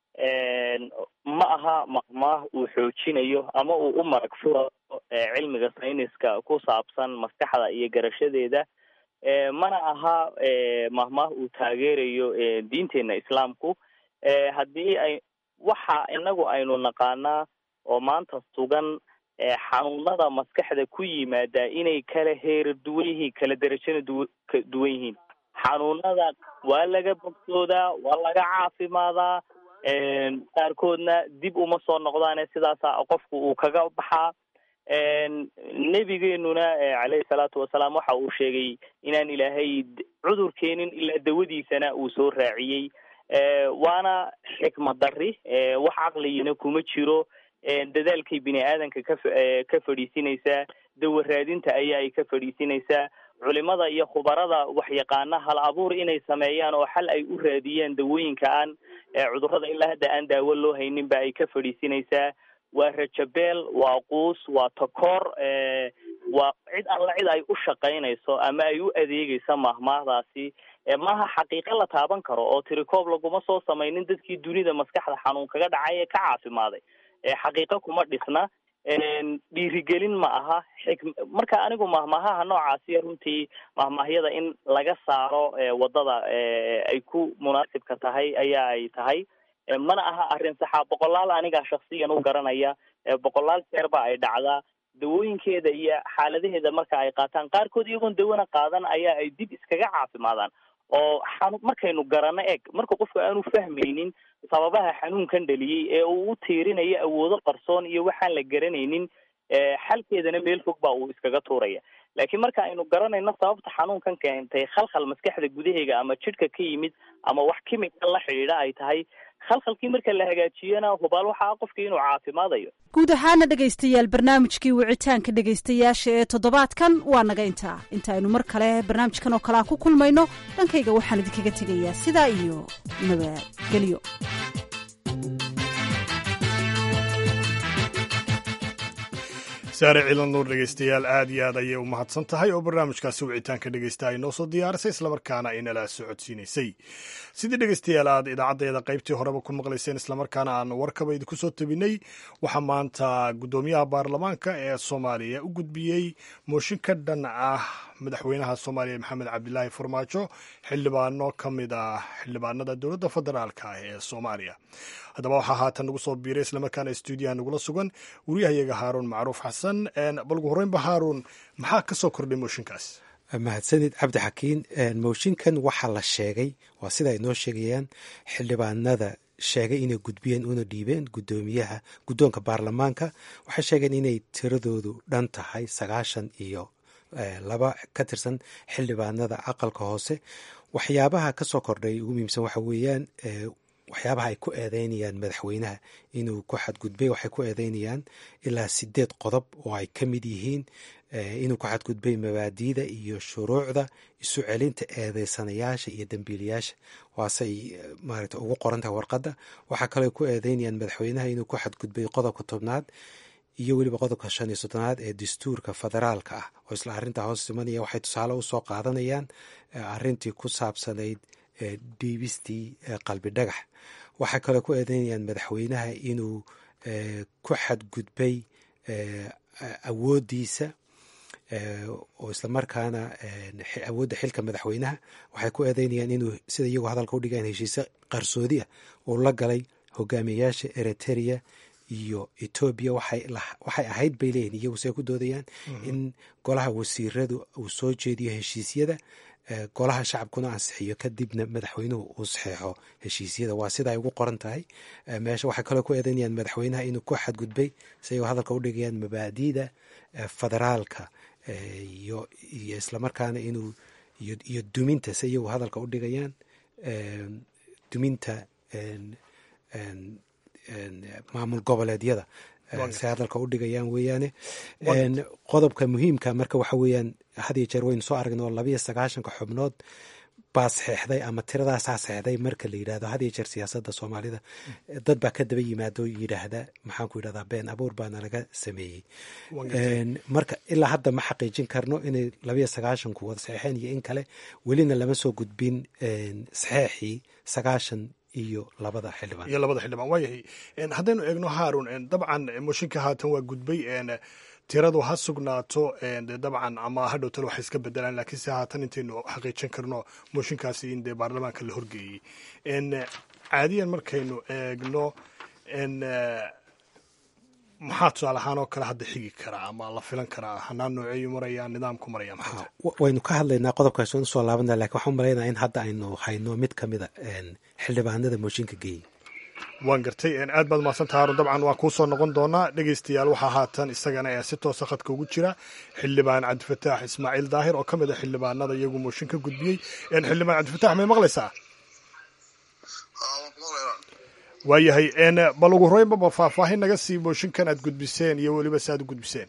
ma aha mahmaah uu xoojinayo ama uu u marag furo cilmiga sayniska ku saabsan maskaxda iyo garashadeeda, mana aha mahmaah uu taageerayo diinteena islaamku. haddii ay waxa inagu aynu naqaanaa oo maanta sugan xanuunada maskaxda ku yimaada inay kala heer duwan yihiin, kala derajana du duwan yihiin. xanuunada waa laga bogsoodaa, waa laga caafimaadaa, qaarkoodna dib uma soo noqdaane sidaasa qofku uu kaga baxaa. nebigeenuna caleyhi salaatu wasalaam waxa uu sheegay inaan ilaahay cudur keenin ilaa dawadiisana uu soo raaciyey. waana xikmad dari, wax caqligina kuma jiro. dadaalkay bini aadanka ka ka fadhiisinaysaa, dawa raadinta ayaa ay ka fadhiisinaysaa. culimada iyo khubarada waxyaqaana hal abuur inay sameeyaan oo xal ay u raadiyaan dawooyinka aan cudurrada ilaa hadda aan daawo loo haynin ba ay ka fadhiisinaysaa. waa rajabeel, waa quus, waa takoor, waa cid alla cid ay u shaqaynayso ama ay u adeegaysa mahmaahdaasi. maaha xaqiiqo la taaban karo oo tirikoob laguma soo samaynin dadkii dunida maskaxda xanuun kaga dhacay ee ka caafimaaday. xaqiiqo kuma dhisna, dhiirigelin ma aha. marka anigu mahmaahaha noocaasiya runtii mahmaahyada in laga saaro wadada ay ku munaasibka tahay ayaa ay tahay. mana aha arrin saxa. boqolaal aniga shaksiyan u garanaya, boqolaal jeer ba ay dhacdaa. dawooyinkeeda iyo xaaladaheeda marka ay qaataan, qaarkood iyagoon dawana qaadan ayaa ay dib iskaga caafimaadaan. oo xanu markaynu garano eg marka qofku aanu fahmaynin sababaha xanuunkan dhaliyey ee uu u tiirinayo awoodo qarsoon iyo waxaan la garanaynin, xalkeedana meel fog baa uu iskaga tuuraya. laakiin marka aynu garanayno sababta xanuunkan keentay khalkhal maskaxda gudaheega ama jidhka ka yimid ama wax kimika la xidhiidha ay tahay, khalkhalkii marka la hagaajiyana hubaal waxaa qofkii inuu caafimaadayo. guud ahaana dhegaystayaal barnaamijkii wicitaanka dhegaystayaasha ee toddobaadkan waa naga intaa. inta aynu mar kale barnaamijkan oo kalea ku kulmayno, dhankayga waxaan idinkaga tegayaa sidaa iyo nabadgelyo. saare ciidan nuur dhegaystayaal aad iyo aad ayay u mahadsan tahay oo barnaamijkaasi wicitaanka dhegaysta ay noo soo diyaarisay islamarkaana inala socodsiinaysay. sidii dhegaystayaal aad idaacaddeeda qaybtii horeba ku maqlayseen islamarkaana aan warkaba idinku soo tabinay, waxaa maanta guddoomiyaha baarlamaanka ee soomaaliya u gudbiyey mooshin ka dhan ah madaxweynaha soomaaliya maxamed cabdilaahi farmaajo xildhibaano ka mid ah xildhibaanada dowladda federaalka ah ee soomaaliya. haddaba waxaa haatan nagu soo biiray islamarkaana stuudiyaha nagula sugan wariyahayaga haaruun macruuf xasan. bal ugu horreynba haaruun, maxaa ka soo kordhay mooshinkaas? mahadsanid cabdixakiin. mooshinkan waxaa la sheegay, waa sida ay noo sheegayaan xildhibaanada sheegay inay gudbiyeen una dhiibeen gudoomiyaha guddoonka baarlamaanka. waxay sheegeen inay tiradoodu dhan tahay sagaashan iyo laba ka tirsan xildhibaanada aqalka hoose. waxyaabaha ka soo kordhay ugu muhiimsan waxa weeyaan waxyaabaha ay ku eedeynayaan madaxweynaha inuu ku xadgudbay. waxay ku eedeynayaan ilaa sideed qodob oo ay ka mid yihiin inuu ku xadgudbay mabaadiida iyo shuruucda isu celinta eedeysanayaasha iyo dembiilayaasha, waasey maaragta ugu qoran tahay warqadda. waxaa kaloo ku eedeynayaan madaxweynaha inuu ku xadgudbay qodobka tobnaad iyo weliba qodobka shan iyo soddonaad ee dastuurka federaalka ah oo isla arrintaa hoos simanaya. waxay tusaale usoo qaadanayaan arrintii ku saabsanayd dhiibistii qalbi dhagax. waxay kaloo ku eedeynayaan madaxweynaha inuu ku xadgudbay awooddiisa oo islamarkaana awoodda xilka madaxweynaha. waxay ku eedeynayaan inuu sida iyagu hadalka u dhigaan heshiise qarsoodi ah uu la galay hogaamiyayaasha eritrea iyo etoobiya. waxay ahayd bay leeyihin iyagu siay ku doodayaan in golaha wasiiradu uu soo jeediyo heshiisyada, golaha shacabkuna ansixiyo, kadibna madaxweynuhu uu saxeexo heshiisyada. waa sida ay ugu qoran tahay meesha. waxay kaloo ku eedeynayaan madaxweynaha inuu ku xadgudbay siay hadalka u dhigayaan mabaadiida federaalka iyo iyo islamarkaana inuu iyo duminta si iyagu hadalka u dhigayaan duminta maamul goboleedyada si hadalka u dhigayaan weeyaane. qodobka muhiimka marka waxa weeyaan had iyo jeer waynu soo aragnay oo labiyo sagaashanka xubnood baa saxeexday ama tiradaasaa saxeexday marka la yidhahdo had iyo jeer siyaasadda soomaalida dad baa ka daba yimaado yidhaahda maxaan ku yidhahdaa been abuur baana laga sameeyey. marka ilaa hadda ma xaqiijin karno inay labiyo sagaashanku wada saxeexeen iyo in kale. welina lama soo gudbin saxeexii sagaashan iyo labada xildhibaan iyo labada xildhibaan waayahay. haddaynu eegno haarun, dabcan mooshinka haatan waa gudbay, tiradu ha sugnaato dabcan ama ha dhowtalo waxay iska bedelaan, laakiin se haatan intaynu xaqiijin karno mooshinkaasi in dee baarlamaanka la horgeeyey. caadiyan markaynu eegno maxaa tusaale ahaan oo kale hadda xigi karaa ama la filan karaa hanaan nooceeyu maraya nidaamku maraya maxay waynu ka hadlaynaa qodobkaas waan usoo laabanaa lakin waxaan umalaynaya in hadda aynu hayno mid kamida xildhibaanada mooshinka geeyey waan gartay aad baad mahadsantaha harun dabcan waan kuusoo noqon doonaa dhegeystayaal waxaa haatan isagana ee si toosa khadka ugu jira xildhibaan cabdifataax ismaaciil daahir oo ka mid a xildhibaanada iyagu mooshin ka gudbiyey xildhibaan cabdifataax may maqlaysaa waayahay bal ugu horeynbaba faahfaahin naga sii mooshinkan aad gudbiseen iyo weliba si aad u gudbiseen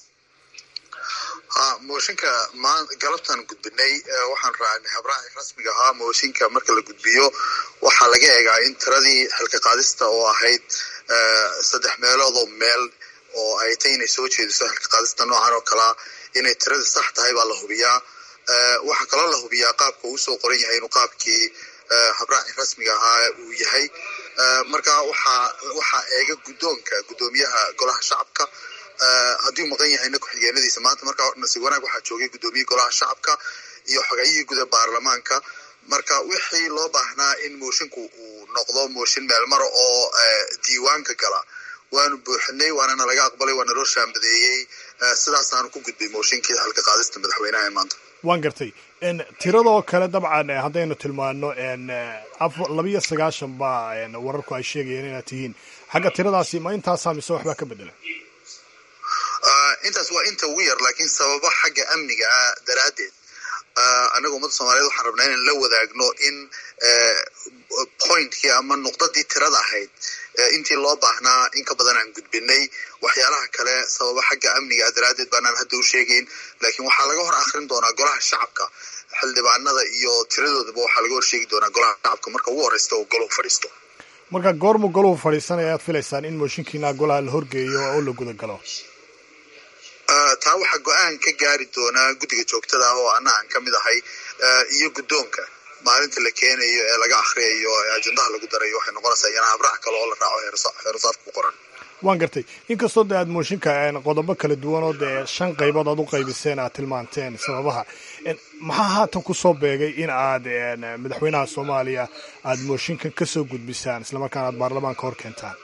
mooshinka galabtaan gudbinay waxaan raacnay habraaci rasmiga ahaa mooshinka marka la gudbiyo waxaa laga eegaa in tiradii xilka qaadista oo ahayd saddex meeloodoo meel oo ay tay inay soo jeediso xilka qaadista noocan oo kalea inay tiradii sax tahay baa la hubiyaa waxaa kaloo la hubiyaa qaabka uu soo qoran yahay inuu qaabkii habraaci rasmiga ahaa uu yahay marka waxaa waxaa eega guddoonka guddoomiyaha golaha shacabka haddii u maqan yahayna ku-xigeenadiisa maanta marka nasiib wanaag waxaa joogay guddoomiye golaha shacabka iyo xogayihii guda baarlamaanka marka wixii loo baahnaa in moshinku uu noqdo mooshin meelmaro oo diiwaanka gala waanu buuxinay waanana laga aqbalay waana loo shaambadeeyey sidaasaanu ku gudbay mooshinkii xilka qaadista madaxweynaha ee maanta waan gartay tiradoo kale dabcan haddaynu tilmaano labiyo sagaashan baa wararku ay sheegayeen inaad tihiin xagga tiradaasi ma intaasaa mise waxbaa ka bedela intaas waa inta ugu yar laakiin sababa xagga amniga ah daraaddeed annaga ummadda soomaaliyeed waxaan rabnaa inaan la wadaagno in pointkii ama nuqdadii tirada ahayd intii loo baahnaa in ka badan aan gudbinay waxyaalaha kale sababa xagga amniga ah daraaddeed baanaan hadda u sheegayn laakiin waxaa laga hor akrin doonaa golaha shacabka xildhibaanada iyo tiradoodaba waxaa laga hor sheegi doonaa golaha shacabka marka ugu horreysta oo goluhu fadhiisto marka goormu goluhu fadhiisanaya aad filaysaan in mooshinkiina golaha la horgeeyo oo la guda galo taa waxaa go-aan ka gaari doonaa guddiga joogtada ah oo anna aan ka mid ahay iyo guddoonka maalinta la keenayo ee laga akhriyayo ee ajendaha lagu darayo waxay noqonaysaa iyana habraac kale oo la raaco heerusaadka ku qoran waan gartay inkastoo de aad mooshinka qodobo kala duwan oo dee shan qaybood aad u qaybiseen aad tilmaanteen sababaha maxaa haatan kusoo beegay in aad madaxweynaha soomaaliya aad mooshinkan kasoo gudbisaan islamarkaana aad baarlamaanka hor keentaan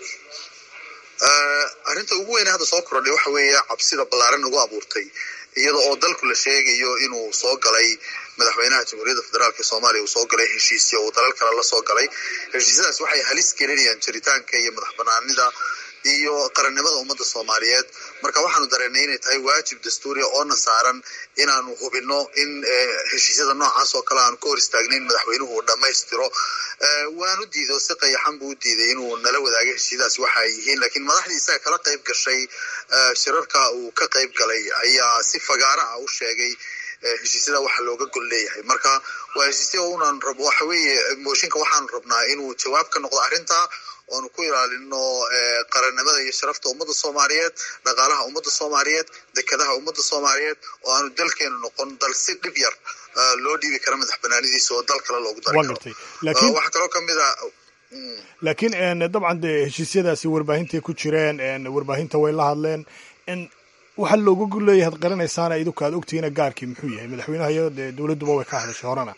arrinta ugu weyne hadda soo kordhay waxa weeye cabsida ballaaran ugu abuurtay iyada oo dalku la sheegayo inuu soo galay madaxweynaha jamhuuriyadda federaalk ee soomaaliya uu soo galay heshiisyo uu dalal kale la soo galay heshiisyadaas waxay halis gelinayaan jiritaanka iyo madax banaanida iyo qarannimada ummadda soomaaliyeed marka waxaanu dareennay inay tahay waajib dastuuriya oona saaran inaanu hubinno in heshiisyada noocaas oo kale aanu ka hor istaagnayn madaxweynuhu uu dhammaystiro waanu diido si qayaxan buu u diiday inuu nala wadaago heshiisyadaas waxa ay yihiin laakiin madaxdii isaga kala qayb gashay shirarka uu ka qayb galay ayaa si fagaara ah u sheegay heshiisyada waxa looga gol leeyahay marka waa heshiisya unan rabo waxa weeye mooshinka waxaanu rabnaa inuu jawaab ka noqdo arrintaa oonu ku ilaalino qarannimada iyo sharafta ummadda soomaaliyeed dhaqaalaha ummadda soomaaliyeed dekadaha ummadda soomaaliyeed oo aanu dalkeenu noqon dal si dhib yar loo dhiibi kara madax banaanidiisa oo dal kale loogu dari karo waxaa kaloo kamid a laakiin dabcan dee heshiisyadaasi warbaahintaay ku jireen warbaahinta way la hadleen waxaa looga gol leeyahay ad qaranaysaana idinku aad ogtihiina gaarkii muxuu yahay madaxweynaha iyo dee dowladduba way ka hadashay horena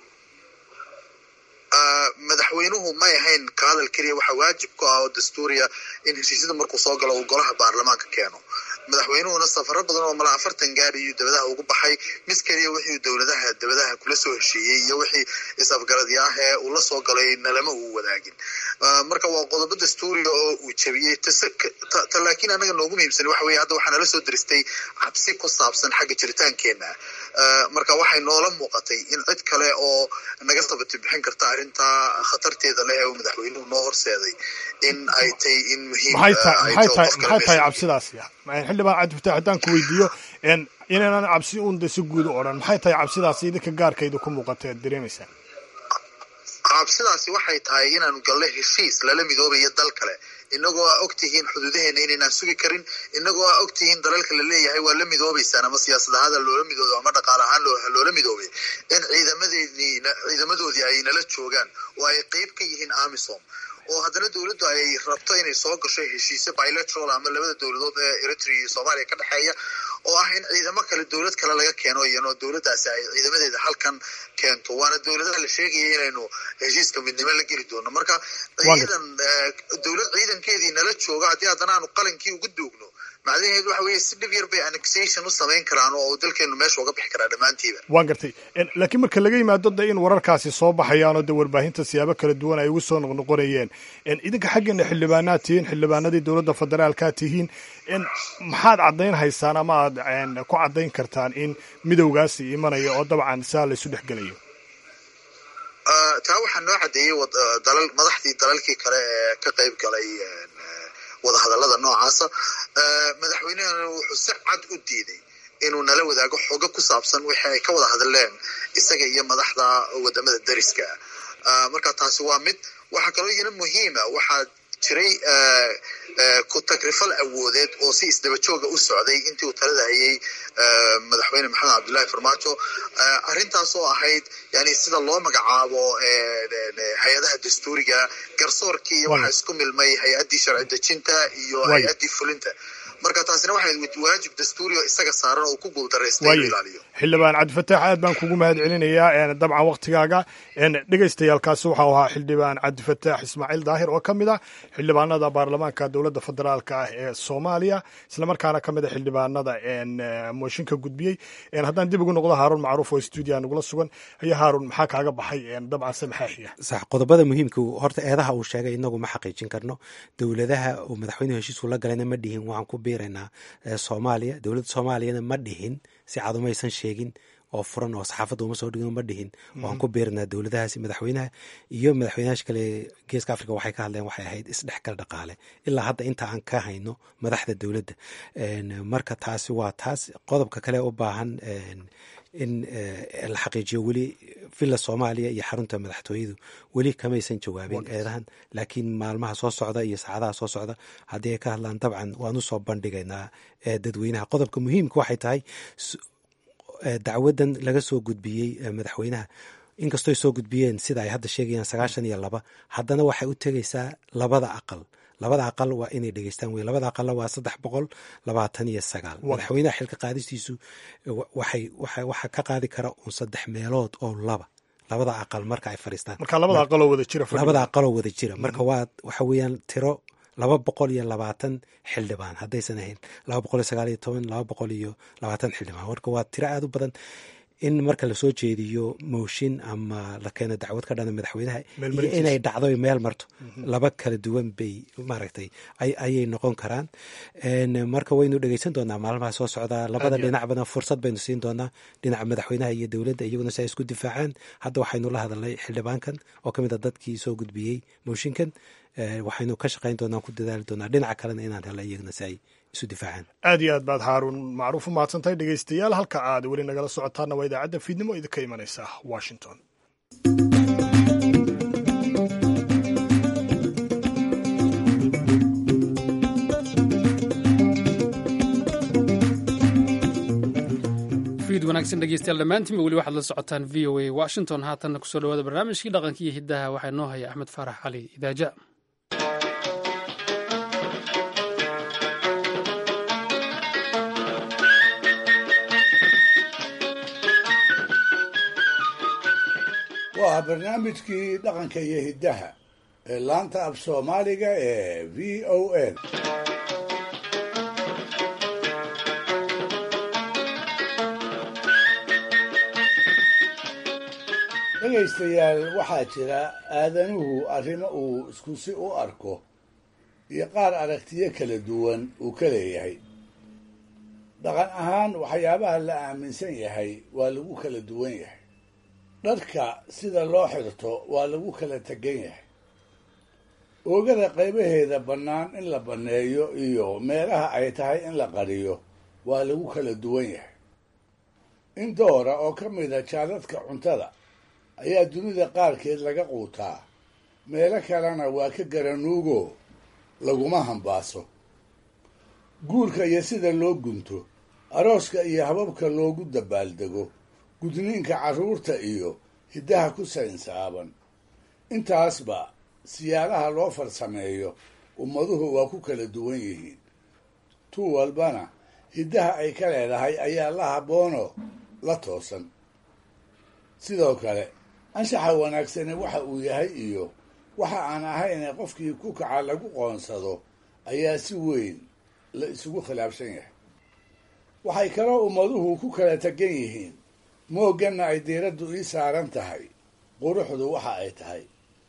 madaxweynuhu may ahayn ka hadal keliya waxaa waajib ku ah oo dastuuriya in heshiisyada markuu soo galo uu golaha baarlamaanka keeno madaxweynuhuna safaro badan oo mala afartan gaari iyo dabadaha ugu baxay mid keliya wixii dowladaha dabadaha kula soo heshiiyey iyo wixii is-afgaradya ah ee uu la soo galay nalama uu wadaagin marka waa qodobo dastuuriga oo uu jabiyey ta laakiin anaga noogu muhiimsan waxa weye hadda waxaa nala soo diristay cabsi ku saabsan xagga jiritaankeenna marka waxay noola muuqatay in cid kale oo naga sabati bixin karta arrintaa khatarteeda leh ee uu madaxweynuhu noo horseeday in ay tay in muhiim maxay tahay cabsidaasi xildhibaan cabdifataax haddaan ku weydiiyo inaynan cabsi un de si guud u odhan maxay tahay cabsidaasi idinka gaarkaydu ku muuqata ad dareemaysaan cabsidaasi waxay tahay inaanu galno heshiis lala midoobayo dal kale inagoo aa og tihiin xuduudaheena inaynaan sugi karin inagoo aa og tihiin dalalka la leeyahay waa la midoobaysaan ama siyaasad ahaada loola midoobo ama dhaqaal ahaan loola midoobay in ciidamadeedii ciidamadoodii ay nala joogaan oo ay qeyb ka yihiin amisom oo haddana dowladdu ay rabto inay soo gasho heshiisyo bilateral ama labada dowladood ee Eritrea iyo Soomaaliya ka dhexeeya oo ah in ciidamo kale dowlad kale laga keeno iyano dowladdaasi ay ciidamadeeda halkan keento waana dowladaha la sheegaya inaynu heshiiska midnimo la geli doono marka ciidan dowlad ciidankeedii nala jooga haddii haddana aanu qalankii ugu duugno macnaheedu waxa weeye si dhib yar bay annexation u samayn karaan oo dalkeenu meesha uga bixi karaa dhammaantiiba waan gartay laakiin marka laga yimaado de in wararkaasi soo baxayaan oo de warbaahinta siyaabo kala duwan ay ugu soo noqnoqonayeen idinka xaggeena xildhibaanaad tihiin xildhibaanadii dowladda federaalkaa tihiin maxaad caddayn haysaan ama aad ku caddayn kartaan in midowgaasi imanaya oo dabcan saa la isu dhex gelayo taa waxaa noo caddeeyey dalal madaxdii dalalkii kale ee ka qayb galay wadahadallada noocaasa madaxweynehana wuxuu si cad u diiday inuu nala wadaago xogo ku saabsan wixii ay ka wada hadleen isaga iyo madaxda wadamada dariska marka taasi waa mid waxaa kaloo iyana muhiima waxaa jiray ku tagrifal awoodeed oo si isdaba jooga u socday intii uu talada hayay madaxweyne maxamed cabdullaahi farmaajo arrintaas oo ahayd yani sida loo magacaabo hay-adaha dastuuriga garsoorkii iyo waxaa isku milmay hay-addii sharci dejinta iyo hay-addii fulinta marka taasina waxay waajib dastuuri oo isaga saaran oo ku guuldareystay inuu ilaaliyo xildhibaan cabdifataax aad baan kugu mahad celinayaa dabcan waktigaaga dhegaystayaalkaasi waxau ahaa xildhibaan cabdifataax ismaaciil daahir oo ka mid ah xildhibaanada baarlamaanka dowladda federaalka ah ee soomaaliya islamarkaana ka mid a xildhibaanada mooshinka gudbiyey haddaan dib ugu noqdo haaruun macruuf oo stuudiya nagula sugan ayaa haaruun maxaa kaaga baxay dabcan se maxaa xiga sax qodobada muhiimka horta eedaha uu sheegay inagu ma xaqiijin karno dowladaha uu madaxweynuhu heshiisku la galayna ma dhihin waxaan ku biiraynaa soomaaliya dowladda soomaaliyana ma dhihin si cad umaysan sheegin oo furan oo saxaafadda uma soo dhigin ma dhihin waan ku biiranaa dowladahaasi madaxweynaha iyo madaxweynayaasha kale geeska africa waxay ka hadleen waxay ahayd isdhexgal dhaqaale ilaa hadda inta aan ka hayno madaxda dowladda marka taasi waa taas qodobka kale u baahan in la xaqiijiyo weli villa soomaaliya iyo xarunta madaxtooyadu weli kamaysan jawaabin eedahan laakiin maalmaha soo socda iyo saacadaha soo socda haddii ay ka hadlaan dabcan waan u soo bandhigaynaa dadweynaha qodobka muhiimka waxay tahay dacwadan laga soo gudbiyey madaxweynaha inkastoo ay soo gudbiyeen sida ay hadda sheegayaan sagaashan iyo laba haddana waxay u tegaysaa labada aqal labada aqal waa inay dhegeystaan wey labada aqalna waa saddex boqol labaatan iyo sagaal madaxweynaha xilka qaadistiisu waxay waxa ka qaadi kara un saddex meelood oo laba labada aqal marka ay fadhiistaan marka labada aqaloo wada jira labada aqaloo wada jira marka waa waxa weeyaan tiro laba boqol iyo labaatan xildhibaan haddaysan ahayn laba boqol iyo sagaal iyo toban laba boqol iyo labaatan xildhibaan marka waa tiro aada u badan in marka lasoo jeediyo mooshin ama la keeno dacwad ka dhana madaxweynaha iyo inay dhacdo meel marto laba kala duwan bay maaragtay ayay noqon karaan marka waynu dhegeysan doonaa maalmaha soo socdaa labada dhinac badan fursad baynu siin doonaa dhinaca madaxweynaha iyo dowladda iyaguna si ay isku difaacaan hadda waxaynu la hadalnay xildhibaankan oo ka mid a dadkii soo gudbiyey mooshinkan waxaynu ka shaqayn doonaa ku dadaali doonaa dhinaca kalena inaan hela iyaguna si ay isu difaacaan aad iyo aad baad haaruun macruuf u mahadsantahay dhegeystayaal halka aad weli nagala socotaana waa idaacadda fiidnimo idinka imanaysa washington fiid wanaagsan dhegeystayaal dhammaantiinba weli waxaad la socotaan v o a washington haatanna kusoo dhawaada barnaamijkii dhaqanka iyo hiddaha waxaa noo haya axmed faarax cali idaaja waa barnaamijkii dhaqanka iyo hiddaha ee laanta af soomaaliga ee v o a dhegaystayaal waxaa jira aadanuhu arrimo uu isku si u arko iyo qaar aragtiyo kala duwan uu ka leeyahay dhaqan ahaan waxyaabaha la aaminsan yahay waa lagu kala duwan yahay dharka sida loo xirto waa lagu kala tegan yahay oogada qaybaheeda bannaan in la banneeyo iyo meelaha ay tahay in la qariyo waa lagu kala duwan yahay in doora oo ka mida jaadadka cuntada ayaa dunida qaarkeed laga quutaa meelo kalena waa ka garanuugo laguma hambaaso guurka iyo sida loo gunto arooska iyo hababka loogu dabaaldego gudniinka carruurta iyo hiddaha ku saynsaaban intaasba siyaalaha loo farsameeyo ummaduhu waa ku kala duwan yihiin tu walbana hiddaha ay ka leedahay ayaa la habboonoo la toosan sidoo kale anshaxa wanaagsani waxa uu yahay iyo waxa aan ahayne qofkii ku kaca lagu qoonsado ayaa si weyn la isugu khilaafsan yahay waxay kaloo ummaduhu ku kala tegan yihiin moogganna ay diiraddu ii saaran tahay quruxdu waxa ay tahay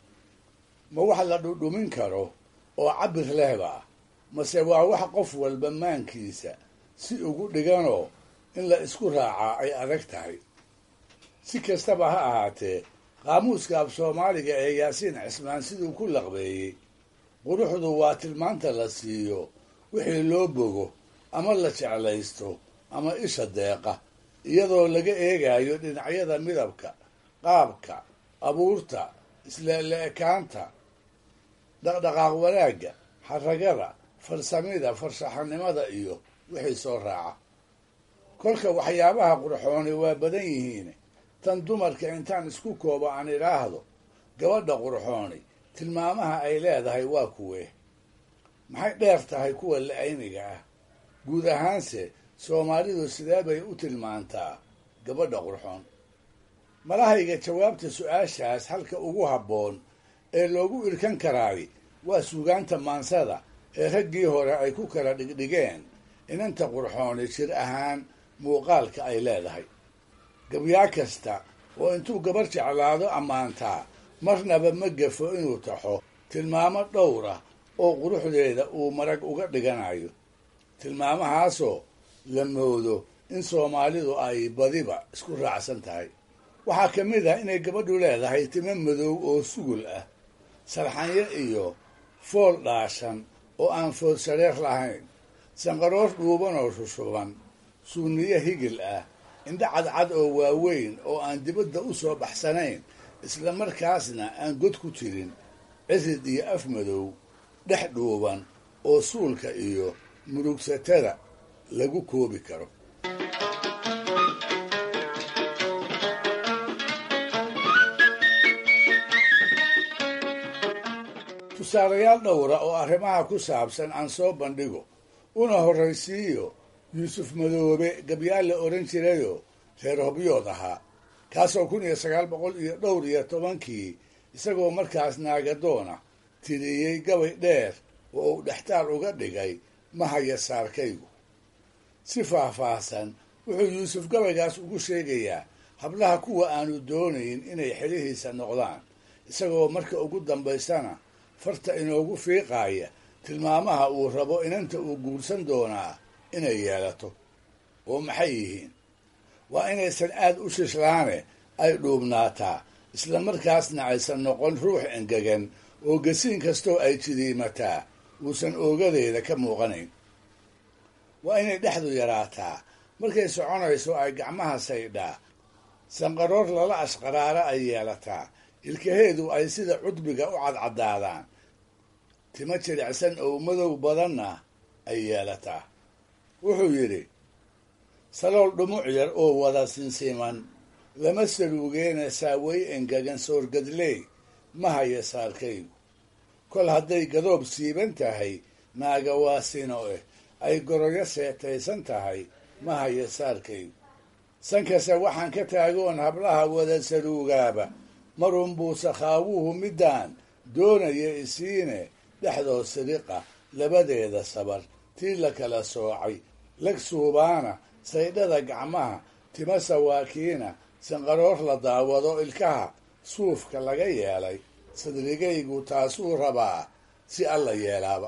ma wax la dhudhumin karo oo cabir lehba mase waa wax qof walba maankiisa si ugu dhiganoo in la isku raacaa ay adag tahay si kastaba ha ahaatee qaamuuska af soomaaliga ee yaasiin cismaan siduu ku laqbeeyey quruxdu waa tilmaanta la siiyo wixii loo bogo ama la jeclaysto ama isha deeqa iyadoo laga eegayo dhinacyada midabka qaabka abuurta isleele-ekaanta dhaqdhaqaaq wanaagga xaragada farsamida farshaxanimada iyo wixii soo raaca kolka waxyaabaha qurxooni waa badan yihiin tan dumarka intaan isku koobo aan idhaahdo gabadha qurxooni tilmaamaha ay leedahay waa kuwee maxay dheer tahay kuwa la-ayniga ah guud ahaanse soomaalidu sidee bay u tilmaantaa gabadha qurxoon malahayga jawaabta su-aashaas halka ugu habboon ee loogu irkan karaay waa suugaanta maansada ee raggii hore ay ku kala dhigdhigeen inanta qurxooni jir ahaan muuqaalka ay leedahay gabyaa kasta oo intuu gabar jeclaado ammaantaa marnaba ma gafo inuu taxo tilmaamo dhowra oo quruxdeeda uu marag uga dhiganayo tilmaamahaasoo la moodo in soomaalidu ay badiba isku raacsan tahay waxaa ka mid ah inay gabadhu leedahay timo madow oo sugul ah sarxanyo iyo fool dhaashan oo aan food shareer lahayn sanqaroor dhuuban oo shushuban suuniyo higil ah indha cadcad oo waaweyn oo aan dibadda u soo baxsanayn isla markaasna aan god ku jirin cirid iyo af madow dhex dhuuban oo suulka iyo murugsatada lagu koobi karo tusaalayaal dhowra oo arrimaha ku saabsan aan soo bandhigo una horraysiiyo yuusuf madoobe gabyaal la odhan jirayoo reer hobyood ahaa kaasoo kun iyo sagaal boqol iyo dhowr iyo tobankii isagoo markaas naagadoona tiriyey gabay dheer oo uu dhextaal uga dhigay mahaya saarkaygu si faahfaahsan wuxuu yuusuf gabaygaas ugu sheegayaa hablaha kuwa aanu doonayn inay xelihiisa noqdaan isagoo marka ugu dambaysana farta inoogu fiiqaaya tilmaamaha uu rabo inanta uu guursan doonaa inay yeelato oo maxay yihiin waa inaysan aad u shishlaane ay dhuubnaataa isla markaasna aysan noqon ruux engegan oo gasiin kastoo ay jidiimataa uusan oogadeeda ka muuqanayn waa inay dhexdu yaraataa markay soconayso ay gacmaha saydhaa sanqaroor lala ashqaraara ay yeelataa ilkaheedu ay sida cudbiga u cadcadaadaan timo jilicsan oo madow badanna ay yeelataa wuxuu yidhi salool dhumuc yar oo wada sinsiman lama saluugeena saawey engegan soorgadley ma haya saarkaygu kol hadday gadoob siiban tahay naaga waa sino eh ay goroyo seetaysan tahay ma haya saarkaygu sankase waxaan ka taagoon hablaha wada saluugaaba marunbuu sakhaawuhu middaan doonaya isiine dhexdood siriqa labadeeda sabar tii la kala soocay lag suubaana saydhada gacmaha tima sawaakiina sanqaroor la daawado ilkaha suufka laga yeelay sadrigaygu taasuu rabaa si alla yeelaaba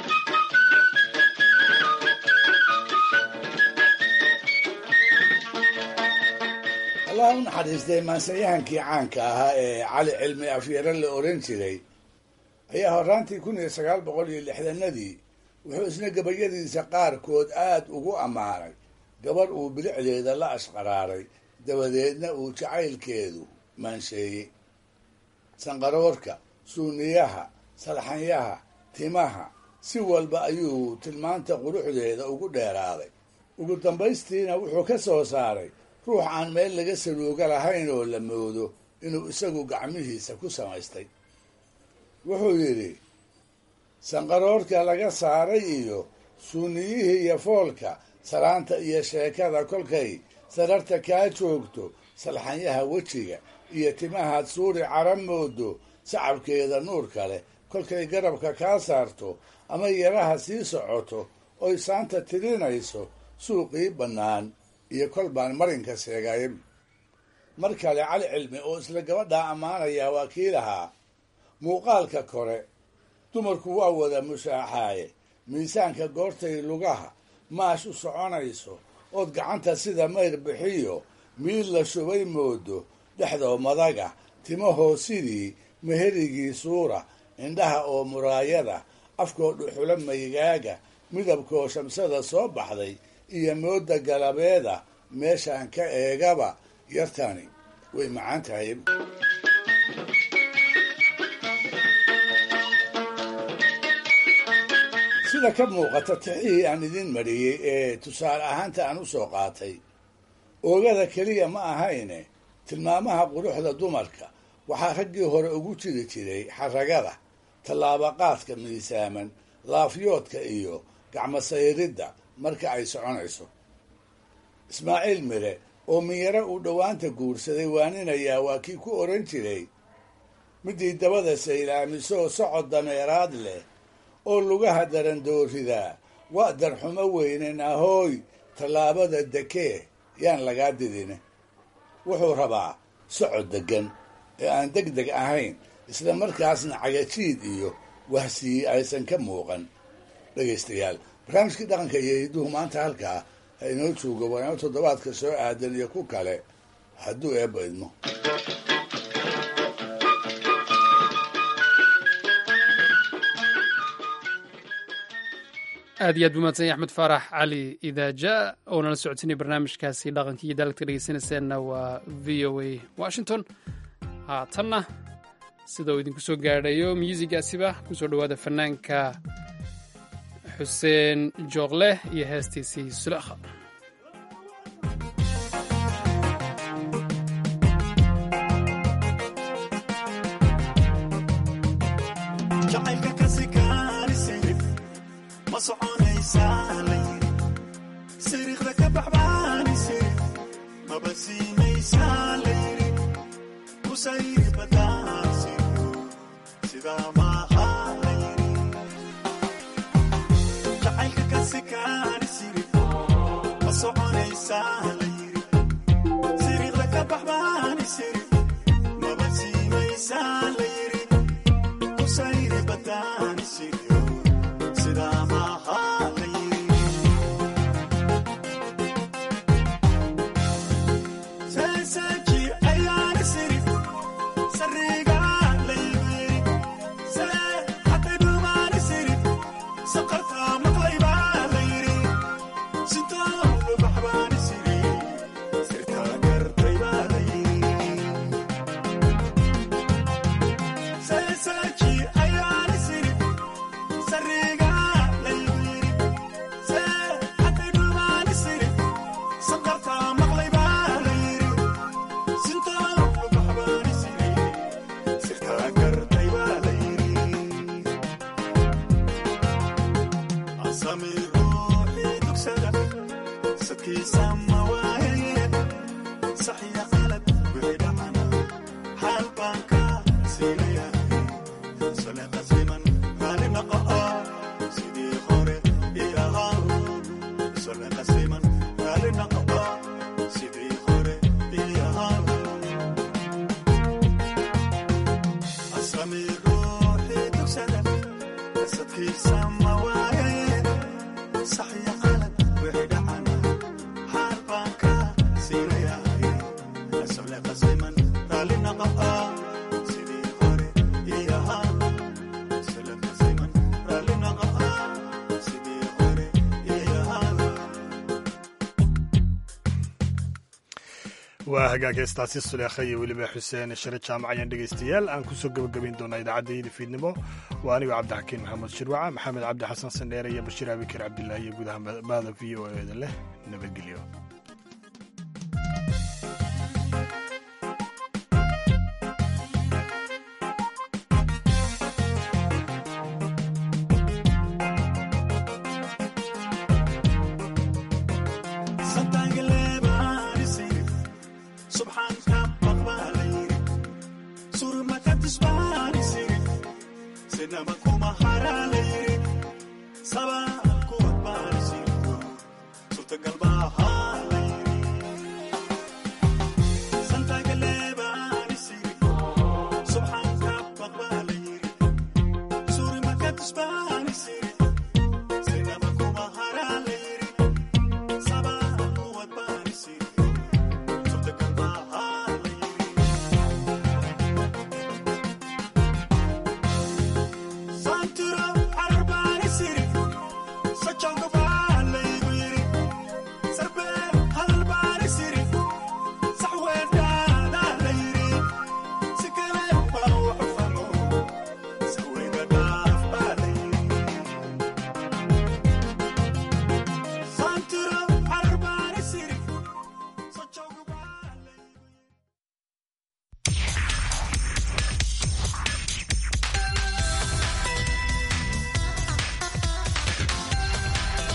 allah u naxariistay maansanyahankii caanka ahaa ee cali cilmi afyare la odhan jiray ayaa horraantii kun iyo sagaal boqol iyo lixdanadii wuxuu isna gabayadiisa qaarkood aad ugu ammaanay gabarh uu bilicdeeda la ashqaraaray dabadeedna uu jacaylkeedu maansheeyey sanqaroorka suuniyaha salxanyaha timaha si walba ayuu tilmaanta quruxdeeda ugu dheeraaday ugu dambaystiina wuxuu ka soo saaray ruux aan meel laga saluuga lahayn oo la moodo inuu isagu gacmihiisa ku samaystay wuxuu yidhi sanqaroorka laga saaray iyo suuniyihii iyo foolka salaanta iyo sheekada kolkay sararta kaa joogto salxanyaha wejiga iyo timahaad suuri cara moodo sacabkeeda nuurka leh kolkay garabka kaa saarto ama yaraha sii socoto oy saanta tirinayso suuqii bannaan iyo kol baan marinka sheegay. mar kale cali cilmi oo isla gabadhaa ammaanayaa waa kii lahaa muuqaalka kore dumarku waa wada mushaaxaaye miisaanka goortay lugaha maash u soconayso ood gacanta sida mayr bixiyo miid la shubay moodo dhexdoo madaga timahoo sidii meherigii suura indhaha oo muraayada afkoo dhuxula maygaaga midabkoo shamsada soo baxday iyo mooda galabeeda meeshaan ka eegaba yartani way macaan tahay. sida ka muuqata tixihii aan idin mariyey ee tusaale ahaanta aan u soo qaatay oogada keliya ma ahayne tilmaamaha quruxda dumarka waxaa raggii hore ugu jiri jiray xaragada tallaabaqaadka miisaaman laafyoodka iyo gacmo sayridda marka ay soconayso. ismaaciil mire oo minyaro uu dhowaanta guursaday waaninayaa waa kii ku oran jiray midii dabada saylaamisoo socod dameeraad leh oo lugaha darandooridaa waa darxumo weynen ahooy tallaabada dekee yaan lagaa didine. wuxuu rabaa socod deggan ee aan deg deg ahayn isla markaasna cagajiid iyo wahsiyi aysan ka muuqan. dhegaystayaal barnaamijkii dhaqanka iyo hidduhu maanta halkaa ha inoo joogo waa inoo toddobaadka soo aadan iyo ku kale hadduu eebba idmo. aad iyo aad buu mahadsan yahay axmed faarax cali idaaja oo nala socodsiinay barnaamijkaasi dhaqanka iyo daalagta dhegeysanayseena waa v o a washington. haatanna sida uu idinku soo gaadhayo myuusigaasiba kusoo dhowaada fanaanka xuseen jooqleh iyo heestiisii sulekha. waa hagaag heestaasi suleekha iyo weliba xuseen share jaamac ayaan dhegaystayaal aan kusoo gebagabayn doonaa idaacadda fiidnimo. waa anigo cabdixakiin maxamed shirwaca maxamed cabdi xasan sandheere iyo bashiir abikar cabdilaahi iyo gudaha maada v o eda leh nabadgelyo. Jungle Boy.